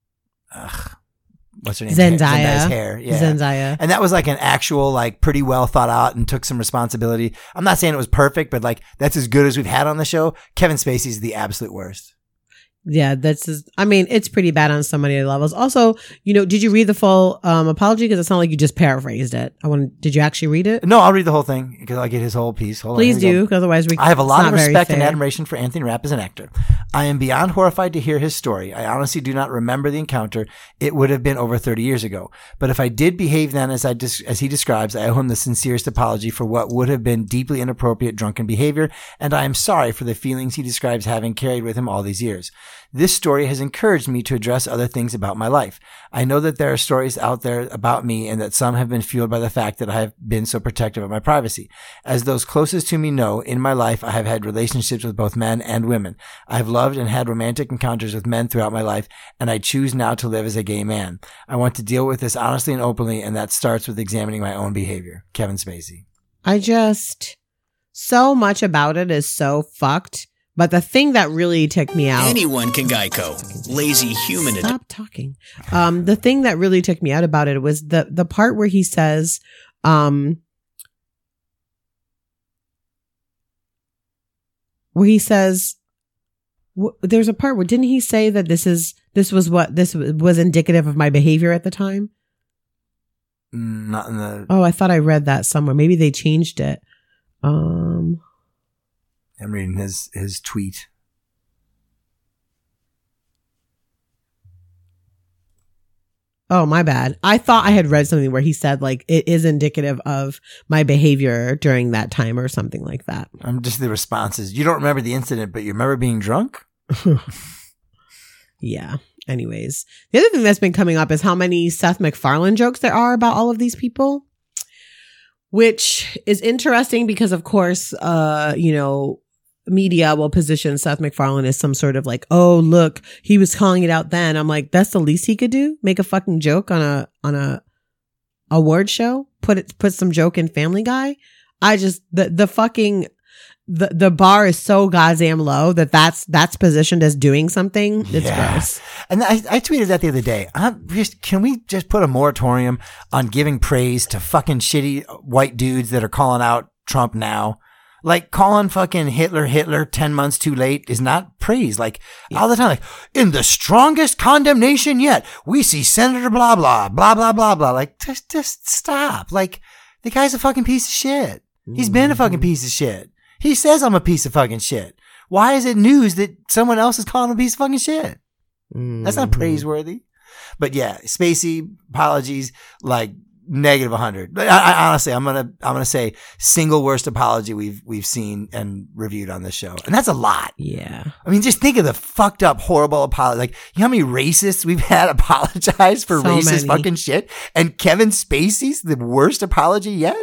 ugh. What's her name? Zendaya. Zendaya's hair. Yeah. Zendaya. And that was like an actual, like pretty well thought out and took some responsibility. I'm not saying it was perfect, but like that's as good as we've had on the show. Kevin Spacey's the absolute worst. Yeah, that's just, I mean, it's pretty bad on so many levels. Also, you know, did you read the full um, apology? Because it's not like you just paraphrased it. I want. Did you actually read it? No, I'll read the whole thing because I'll get his whole piece. Hold Please on, here we do, go. because otherwise we. I have a it's lot not of very respect and fair. admiration for Anthony Rapp as an actor. I am beyond horrified to hear his story. I honestly do not remember the encounter. It would have been over thirty years ago. But if I did behave then as I des- as he describes, I owe him the sincerest apology for what would have been deeply inappropriate drunken behavior, and I am sorry for the feelings he describes having carried with him all these years. This story has encouraged me to address other things about my life. I know that there are stories out there about me and that some have been fueled by the fact that I have been so protective of my privacy. As those closest to me know, in my life I have had relationships with both men and women. I have loved and had romantic encounters with men throughout my life, and I choose now to live as a gay man. I want to deal with this honestly and openly, and that starts with examining my own behavior. Kevin Spacey. I just, so much about it is so fucked. But the thing that really took me out. Anyone can Geico. Lazy human. Stop talking. Um, the thing that really took me out about it was the, the part where he says, um, where he says, w- there's a part where didn't he say that this is, this was what, this was indicative of my behavior at the time? Not in the. Oh, I thought I read that somewhere. Maybe they changed it. Um, I'm reading his his tweet. Oh, my bad. I thought I had read something where he said like it is indicative of my behavior during that time or something like that. I'm just the responses. You don't remember the incident, but you remember being drunk? Yeah. Anyways, the other thing that's been coming up is how many Seth MacFarlane jokes there are about all of these people, which is interesting because, of course, uh, you know, media will position Seth MacFarlane as some sort of like, oh, look, he was calling it out then. I'm like, that's the least he could do? Make a fucking joke on a on a award show? Put it put some joke in Family Guy? I just the the fucking the the bar is so goddamn low that that's that's positioned as doing something. It's Yeah. gross. And I, I tweeted that the other day. I'm just, can we just put a moratorium on giving praise to fucking shitty white dudes that are calling out Trump now? Like calling fucking Hitler Hitler ten months too late is not praise. Like all the time, like in the strongest condemnation yet, we see Senator blah blah blah blah blah blah. Like just just stop. Like the guy's a fucking piece of shit. He's been a fucking piece of shit. He says I'm a piece of fucking shit. Why is it news that someone else is calling him a piece of fucking shit? That's not praiseworthy. But yeah, Spacey apologies like negative one hundred. I, I honestly, I'm gonna I'm gonna say single worst apology we've we've seen and reviewed on this show, and that's a lot. Yeah. I mean, just think of the fucked up, horrible apology. Like, you know how many racists we've had apologize for So racist many. fucking shit, and Kevin Spacey's the worst apology yet.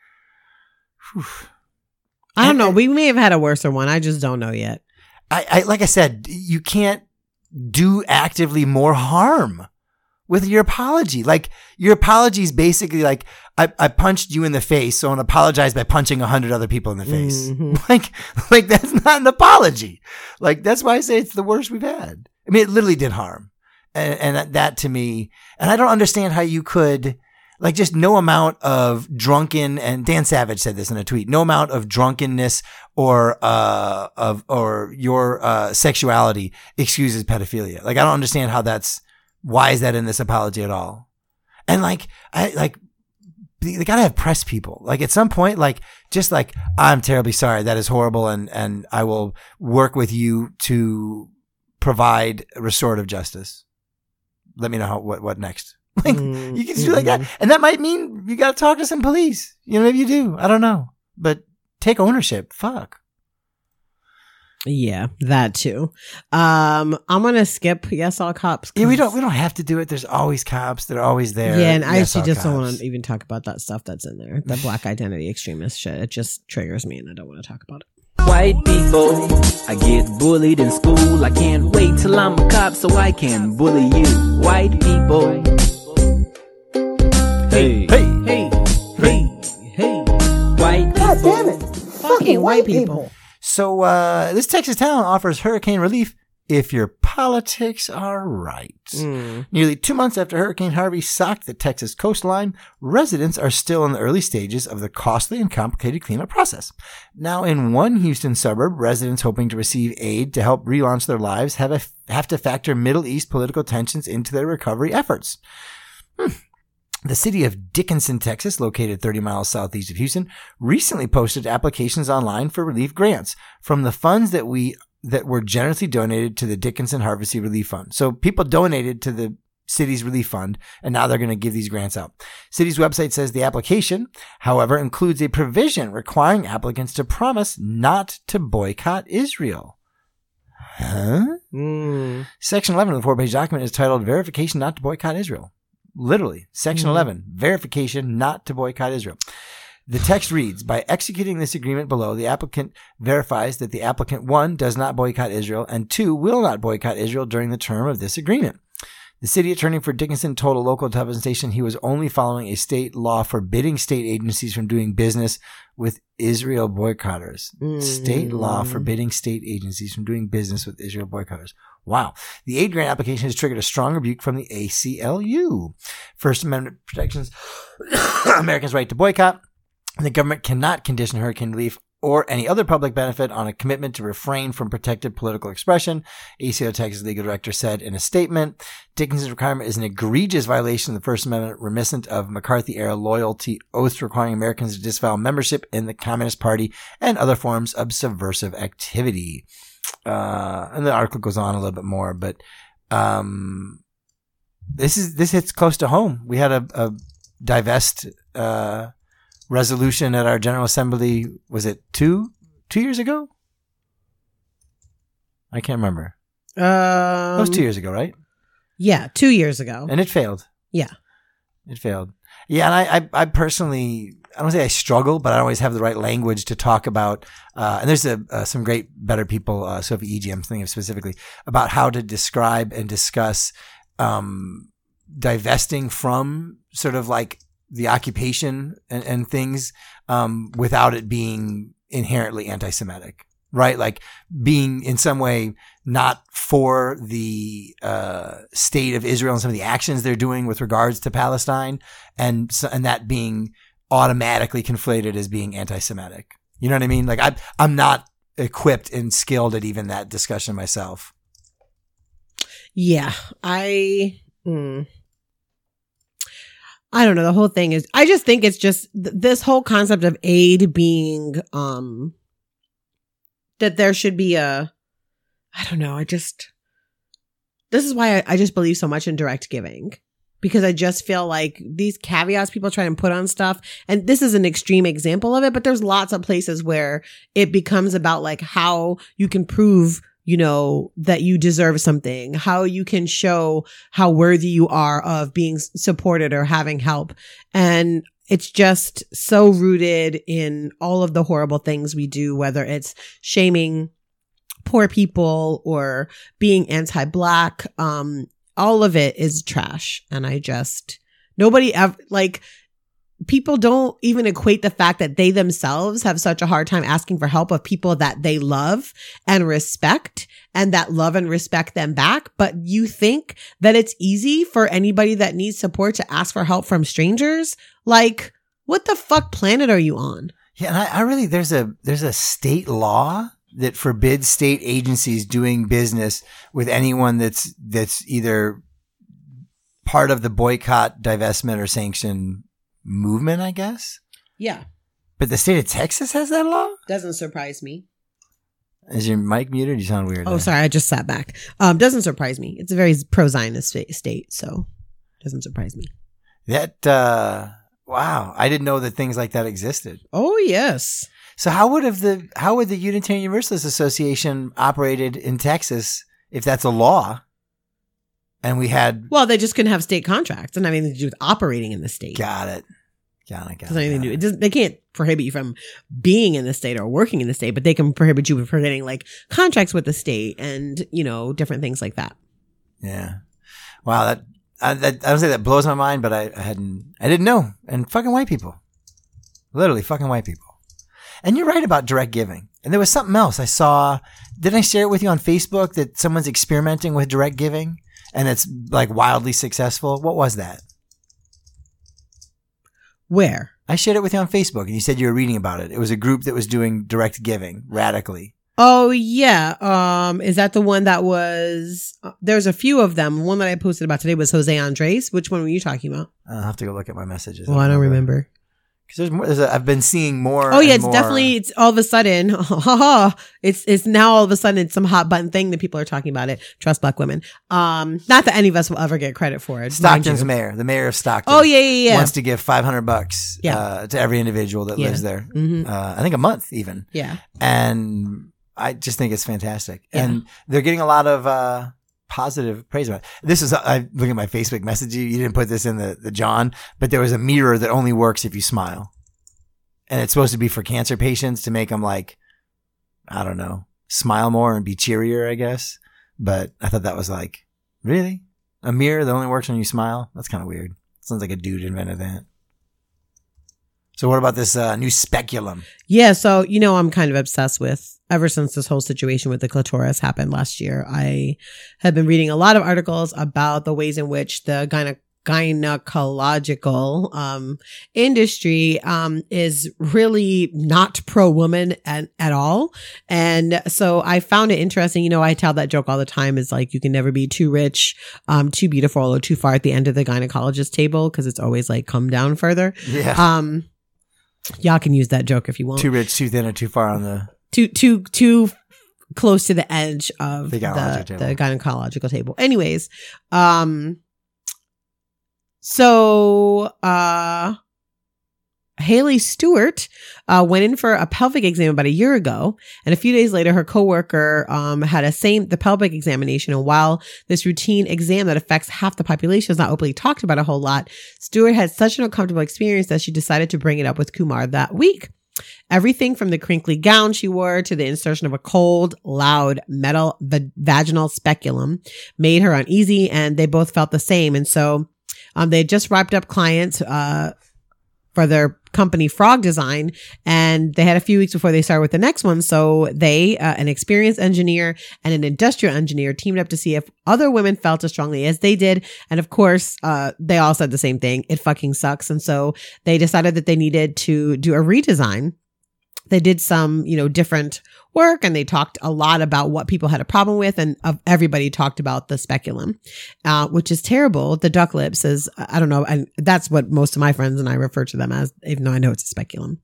Whew. I don't know. We may have had a worser one. I just don't know yet. I, I like I said, you can't do actively more harm with your apology. Like, your apology is basically like, I, I punched you in the face, so I'm gonna apologize by punching a hundred other people in the face. Mm-hmm. Like, like that's not an apology. Like, that's why I say it's the worst we've had. I mean, it literally did harm. And, and that, that to me, and I don't understand how you could, like, just no amount of drunken, and Dan Savage said this in a tweet, no amount of drunkenness or, uh, of, or your, uh, sexuality excuses pedophilia. Like, I don't understand how that's, why is that in this apology at all? And like, I, like, they gotta have press people. Like, at some point, like, just like, I'm terribly sorry. That is horrible. And, and I will work with you to provide restorative justice. Let me know how, what, what next. Like, Mm, you can just do like that. And that might mean you got to talk to some police. You know, maybe you do. I don't know. But take ownership. Fuck. Yeah, that too. Um, I'm gonna skip Yes All Cops. Yeah, we don't, we don't have to do it. There's always cops. They're always there. Yeah, and I Yes, actually all just don't cops. want to even talk about that stuff that's in there. The black identity extremist shit. It just triggers me and I don't want to talk about it. White people, I get bullied in school. I can't wait till I'm a cop so I can bully you. White people. Hey, hey, hey, hey, hey. White people. God damn it. Fucking white people. So, uh, this Texas town offers hurricane relief if your politics are right. Mm. Nearly two months after Hurricane Harvey socked the Texas coastline, residents are still in the early stages of the costly and complicated cleanup process. Now, in one Houston suburb, residents hoping to receive aid to help relaunch their lives have, a, have to factor Middle East political tensions into their recovery efforts. Hmm. The city of Dickinson, Texas, located thirty miles southeast of Houston, recently posted applications online for relief grants from the funds that we that were generously donated to the Dickinson Harvesty Relief Fund. So people donated to the city's relief fund, and now they're going to give these grants out. City's website says the application, however, includes a provision requiring applicants to promise not to boycott Israel. Huh? Mm. Section eleven of the four-page document is titled Verification Not to Boycott Israel. Literally, Section Mm. eleven, verification not to boycott Israel. The text reads, by executing this agreement below, the applicant verifies that the applicant, one, does not boycott Israel, and two, will not boycott Israel during the term of this agreement. The city attorney for Dickinson told a local television station he was only following a state law forbidding state agencies from doing business with Israel boycotters. Mm. State law forbidding state agencies from doing business with Israel boycotters. Wow. The aid grant application has triggered a strong rebuke from the A C L U. First Amendment protections Americans' right to boycott. The government cannot condition hurricane relief or any other public benefit on a commitment to refrain from protected political expression, A C L U Texas legal director said in a statement. Dickinson's requirement is an egregious violation of the First Amendment, reminiscent of McCarthy-era loyalty oaths requiring Americans to disavow membership in the Communist Party and other forms of subversive activity. Uh, and the article goes on a little bit more, but um, this is this hits close to home. We had a, a divest uh resolution at our General Assembly, was it two two years ago? I can't remember. Um, That was two years ago, right? Yeah, two years ago. And it failed. Yeah. It failed. Yeah, and I, I, I personally, I don't say I struggle, but I don't always have the right language to talk about. Uh, and there's a, uh, some great, better people, uh, Sophie E G, I'm thinking of specifically, about how to describe and discuss um, divesting from sort of like the occupation and, and things um, without it being inherently anti-Semitic, right? Like being in some way not for the uh, state of Israel and some of the actions they're doing with regards to Palestine, and so, and that being automatically conflated as being anti-Semitic. You know what I mean? Like I, I'm not equipped and skilled at even that discussion myself. Yeah, I. Mm. I don't know. The whole thing is, I just think it's just th- this whole concept of aid being, um, that there should be a, I don't know. I just, this is why I, I just believe so much in direct giving, because I just feel like these caveats people try and put on stuff. And this is an extreme example of it, but there's lots of places where it becomes about like how you can prove, you know, that you deserve something, how you can show how worthy you are of being supported or having help. And it's just so rooted in all of the horrible things we do, whether it's shaming poor people or being anti-Black. Um, all of it is trash. And I just, nobody ever, like, people don't even equate the fact that they themselves have such a hard time asking for help of people that they love and respect and that love and respect them back. But you think that it's easy for anybody that needs support to ask for help from strangers? Like, what the fuck planet are you on? Yeah. And I, I really, there's a, there's a state law that forbids state agencies doing business with anyone that's, that's either part of the boycott, divestment, or sanction movement, I guess. Yeah. But the state of Texas has that law? Doesn't surprise me. Is your mic muted? You sound weird. Oh, there. sorry. I just sat back. Um, doesn't surprise me. It's a very pro-Zionist sta- state, so doesn't surprise me. That, uh, wow. I didn't know that things like that existed. Oh, yes. So how would have the, how would the Unitarian Universalist Association operated in Texas if that's a law? And we had, well, they just couldn't have state contracts and have anything to do with operating in the state. Got it. Got it. Got it. Anything to do. It doesn't, they can't prohibit you from being in the state or working in the state, but they can prohibit you from getting like contracts with the state and, you know, different things like that. Yeah. Wow. That, I, that, I don't say that blows my mind, but I, I hadn't, I didn't know. And fucking white people. Literally fucking white people. And you're right about direct giving. And there was something else I saw. Didn't I share it with you on Facebook that someone's experimenting with direct giving? And it's like wildly successful. What was that? Where? I shared it with you on Facebook and you said you were reading about it. It was a group that was doing direct giving radically. Oh, yeah. Um, is that the one that was, uh, there's a few of them. One that I posted about today was Jose Andres. Which one were you talking about? I'll have to go look at my messages. Well, I don't remember. Because there's more, there's a, I've been seeing more. Oh yeah, it's more. definitely, it's all of a sudden, it's, it's now all of a sudden it's some hot button thing that people are talking about it. Trust Black women. Um, not that any of us will ever get credit for it. Stockton's mayor, the mayor of Stockton. Oh yeah, yeah, yeah. Wants to give five hundred bucks yeah. uh, to every individual that yeah. lives there. Mm-hmm. Uh, I think a month even. Yeah. And I just think it's fantastic. Yeah. And they're getting a lot of, uh, positive praise about it. This is, I look at my Facebook message. You, you didn't put this in the, the John, but there was a mirror that only works if you smile. And it's supposed to be for cancer patients to make them like, I don't know, smile more and be cheerier, I guess. But I thought that was like, really? A mirror that only works when you smile? That's kind of weird. Sounds like a dude invented that. So what about this uh, new speculum? Yeah, so, you know, I'm kind of obsessed with, ever since this whole situation with the clitoris happened last year, I have been reading a lot of articles about the ways in which the gyne- gynecological um, industry um, is really not pro woman at, at all. And so I found it interesting. You know, I tell that joke all the time is like, you can never be too rich, um, too beautiful, or too far at the end of the gynecologist table, because it's always like come down further. Yeah. Um, y'all can use that joke if you want. Too rich, too thin, or too far on the Too, too, too close to the edge of The the, gynecological the, table. gynecological table. Anyways, um, so, uh, Haley Stewart uh, went in for a pelvic exam about a year ago, and a few days later, her coworker um, had a same the pelvic examination. And while this routine exam that affects half the population is not openly talked about a whole lot, Stewart had such an uncomfortable experience that she decided to bring it up with Kumar that week. Everything from the crinkly gown she wore to the insertion of a cold, loud metal v- vaginal speculum made her uneasy, and they both felt the same. And so um, they had just wrapped up clients uh, for their company Frog Design, and they had a few weeks before they started with the next one. So they, uh, an experienced engineer and an industrial engineer, teamed up to see if other women felt as strongly as they did. And of course, uh, they all said the same thing. It fucking sucks. And so they decided that they needed to do a redesign. They did some, you know, different work, and they talked a lot about what people had a problem with, and uh, everybody talked about the speculum, uh, which is terrible. The duck lips is, I don't know, and that's what most of my friends and I refer to them as, even though I know it's a speculum.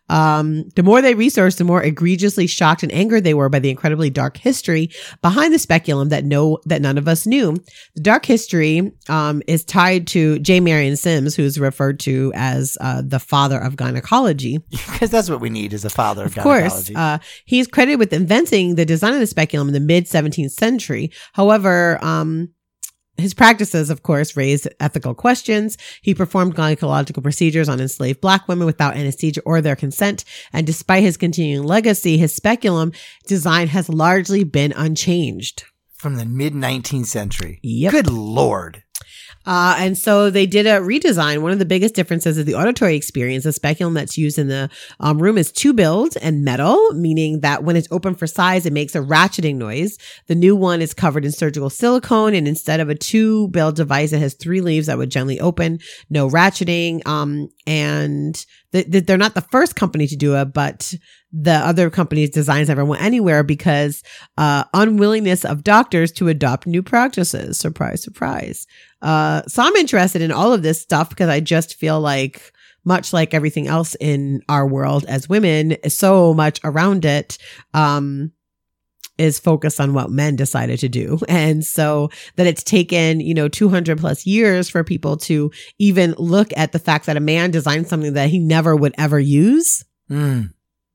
Um, the more they researched, the more egregiously shocked and angered they were by the incredibly dark history behind the speculum that no, that none of us knew. The dark history, um, is tied to J. Marion Sims, who's referred to as, uh, the father of gynecology. because that's what we need is a father of, Of course, gynecology. uh, he's credited with inventing the design of the speculum in the mid seventeenth century. However, um, his practices, of course, raised ethical questions. He performed gynecological procedures on enslaved black women without anesthesia or their consent. And despite his continuing legacy, his speculum design has largely been unchanged. From the mid nineteenth century. Yep. Good Lord. Uh, and so they did a redesign. One of the biggest differences is the auditory experience. The speculum that's used in the um, room is two-billed and metal, meaning that when it's open for size, it makes a ratcheting noise. The new one is covered in surgical silicone, and instead of a two-billed device, it has three leaves that would gently open, no ratcheting. Um, and th- th- they're not the first company to do it, but the other company's designs never went anywhere because uh unwillingness of doctors to adopt new practices. Surprise, surprise. Uh, so I'm interested in all of this stuff because I just feel like, much like everything else in our world as women, so much around it um is focused on what men decided to do. And so that it's taken, you know, two hundred plus years for people to even look at the fact that a man designed something that he never would ever use. Mm.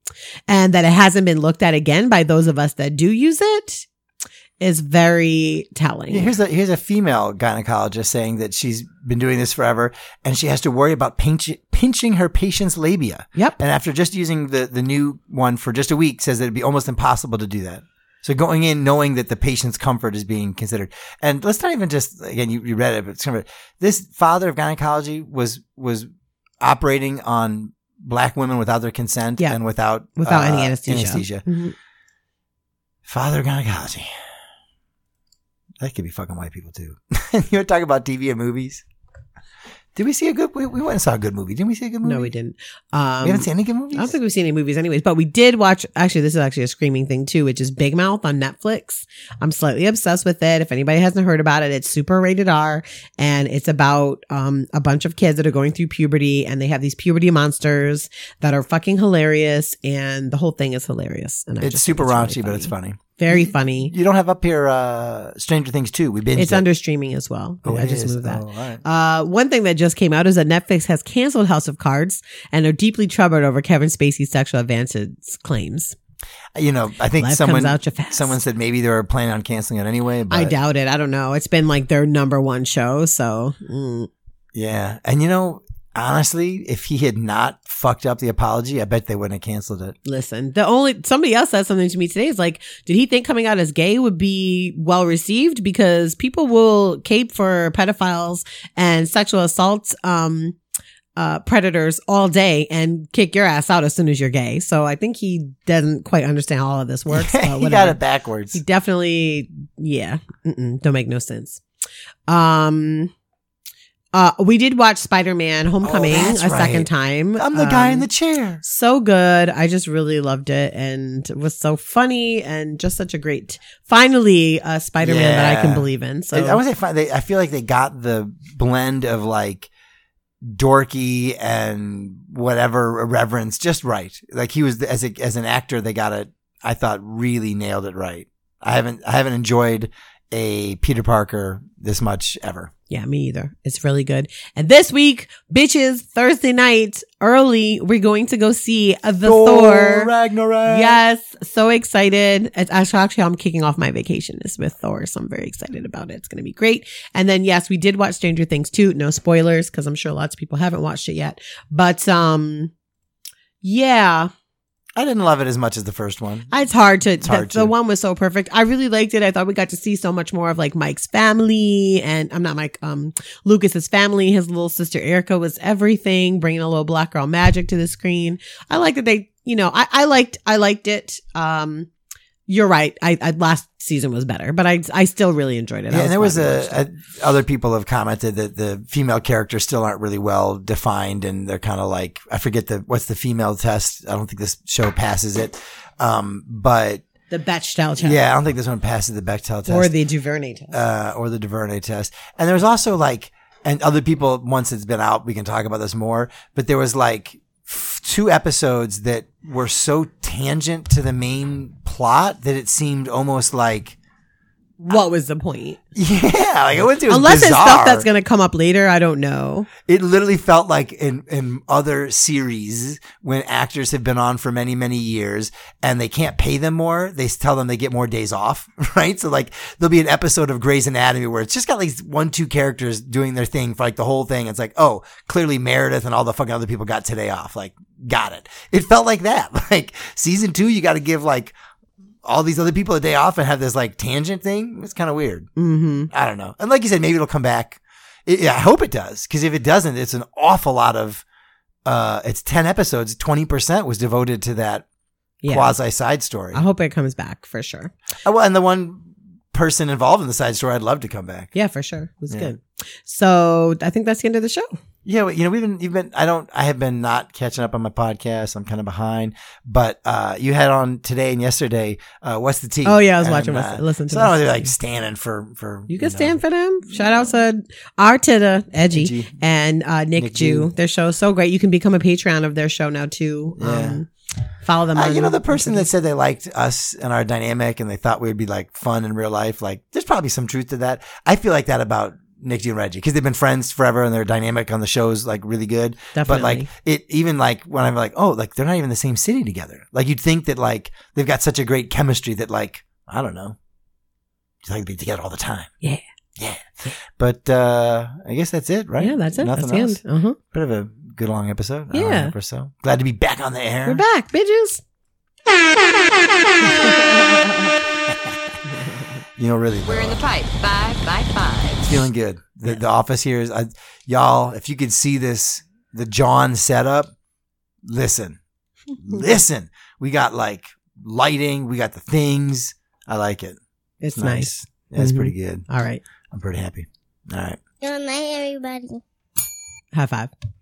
And that it hasn't been looked at again by those of us that do use it is very telling. Yeah, here's a here's a female gynecologist saying that she's been doing this forever, and she has to worry about pinch, pinching her patient's labia. Yep. And after just using the the new one for just a week, says that it'd be almost impossible to do that. So going in knowing that the patient's comfort is being considered, and let's not even just again you, you read it, but it's kind of this father of gynecology was was operating on black women without their consent Yeah. and without Without uh, any anesthesia. anesthesia. Mhm. Father of gynecology. That could be fucking white people too. You want to talk about T V and movies? Did we see a good? We, we went and saw a good movie. Didn't we see a good movie? No, we didn't. Um, We haven't seen any good movies? I don't think we've seen any movies anyways, but we did watch, actually, this is actually a screaming thing too, which is Big Mouth on Netflix. I'm slightly obsessed with it. If anybody hasn't heard about it, it's super rated R, and it's about um, a bunch of kids that are going through puberty, and they have these puberty monsters that are fucking hilarious, and the whole thing is hilarious. And I It's just super think raunchy, really but it's funny. Very funny. You don't have up here uh, Stranger Things two. We binged It's it. under streaming as well. Oh, I it just is? moved that. Oh, all right. Uh, one thing that just came out is that Netflix has canceled House of Cards and are deeply troubled over Kevin Spacey's sexual advances claims. You know, I think Life someone comes out you fast. someone said maybe they were planning on canceling it anyway. But I doubt it. I don't know. It's been like their number one show. So, mm. yeah. And you know, honestly, if he had not fucked up the apology, I bet they wouldn't have canceled it. Listen, the only, somebody else said something to me today. Is like, did he think coming out as gay would be well received? Because people will cape for pedophiles and sexual assault, um, uh, predators all day and kick your ass out as soon as you're gay. So I think he doesn't quite understand how all of this works. But He whatever. got it backwards. He definitely, yeah, mm-mm, don't make no sense. Um, Uh, we did watch Spider-Man Homecoming Oh, that's a second right. time. I'm the guy in Um, the chair. So good. I just really loved it and it was so funny and just such a great, finally, a Spider-Man that I can believe in. So I, I would say fi- they, I feel like they got the blend of like dorky and whatever irreverence just right. Like he was as a, as an actor, they got it. I thought really nailed it right. I haven't I haven't enjoyed a Peter Parker this much ever. Yeah, me either. It's really good. And this week, bitches, Thursday night, early, we're going to go see the Thor Thor. Ragnarok. Yes. So excited. It's actually, actually, I'm kicking off my vacation is with Thor. So I'm very excited about it. It's going to be great. And then, yes, we did watch Stranger Things too. No spoilers because I'm sure lots of people haven't watched it yet. But, um, yeah. I didn't love it as much as the first one. It's hard to, It's hard the, the to. one was so perfect. I really liked it. I thought we got to see so much more of like Mike's family and I'm not Mike, um, Lucas's family. His little sister Erica was everything, bringing a little black girl magic to the screen. I like that they, you know, I, I liked, I liked it. Um, you're right. I, I last season was better, but I, I still really enjoyed it. I Yeah, and there was glad we watched a, it. a other people have commented that the female characters still aren't really well defined, and they're kind of like I forget the what's the female test. I don't think this show passes it, um, but the Bechdel test. yeah, I don't think this one passes the Bechdel test Or the Duvernay test. uh, or the Duvernay test. And there was also like, and other people once it's been out, we can talk about this more. But there was like f- two episodes that were so tangent to the main plot that it seemed almost like. What was the point? Yeah, like it went to Unless bizarre. it's stuff that's going to come up later. I don't know. It literally felt like in, in other series when actors have been on for many, many years and they can't pay them more, they tell them they get more days off, right? So like there'll be an episode of Grey's Anatomy where it's just got like one, two characters doing their thing for like the whole thing. It's like, oh, clearly Meredith and all the fucking other people got today off. Like, got it. It felt like that. Like season two, you got to give like all these other people a day off and have this like tangent thing. It's kind of weird. Mm-hmm. I don't know. And like you said, maybe it'll come back. It, yeah, I hope it does. Cause if it doesn't, it's an awful lot of, uh, it's ten episodes. twenty percent was devoted to that Yeah. quasi side story. I hope it comes back for sure. Oh, well, and the one person involved in the side story, I'd love to come back. Yeah, for sure. It was Yeah. good. So I think that's the end of the show. Yeah, well, you know, we've been, you've been, I don't, I have been not catching up on my podcast. I'm kind of behind, but, uh, you had on today and yesterday, uh, What's the Tea? Oh, yeah, I was And, watching, uh, listen to so I don't What's know, the like Tea. standing for, for, You can stand for them. Shout out to our Titta, Edgy, Edgy. and uh, Nick, Nick Jew. Jew. Their show is so great. You can become a Patreon of their show now too. Yeah. Um, follow them Uh, on. you know, the person that said they liked us and our dynamic and they thought we would be like fun in real life, like there's probably some truth to that. I feel like that about Nick G and Reggie because they've been friends forever and their dynamic on the show is like really good. Definitely. But like it, even like when I'm like, oh, like they're not even in the same city together. Like you'd think that like they've got such a great chemistry that like, I don't know, just like be together all the time. Yeah. Yeah. But, uh, I guess that's it, right? Yeah, that's it. Nothing That's the else. end. Uh-huh. Bit of a good long episode. hour and a Yeah. half or so. Glad to be back on the air. We're back, bitches. You know, really. We're in the pipe. Five by five. Feeling good. The, the office here is, I, y'all, if you could see this, the John setup, listen, listen. We got like lighting. We got the things. I like it. It's nice. Yeah, it's Mhm. pretty good. All right. I'm pretty happy. All right. Good night, everybody. High five.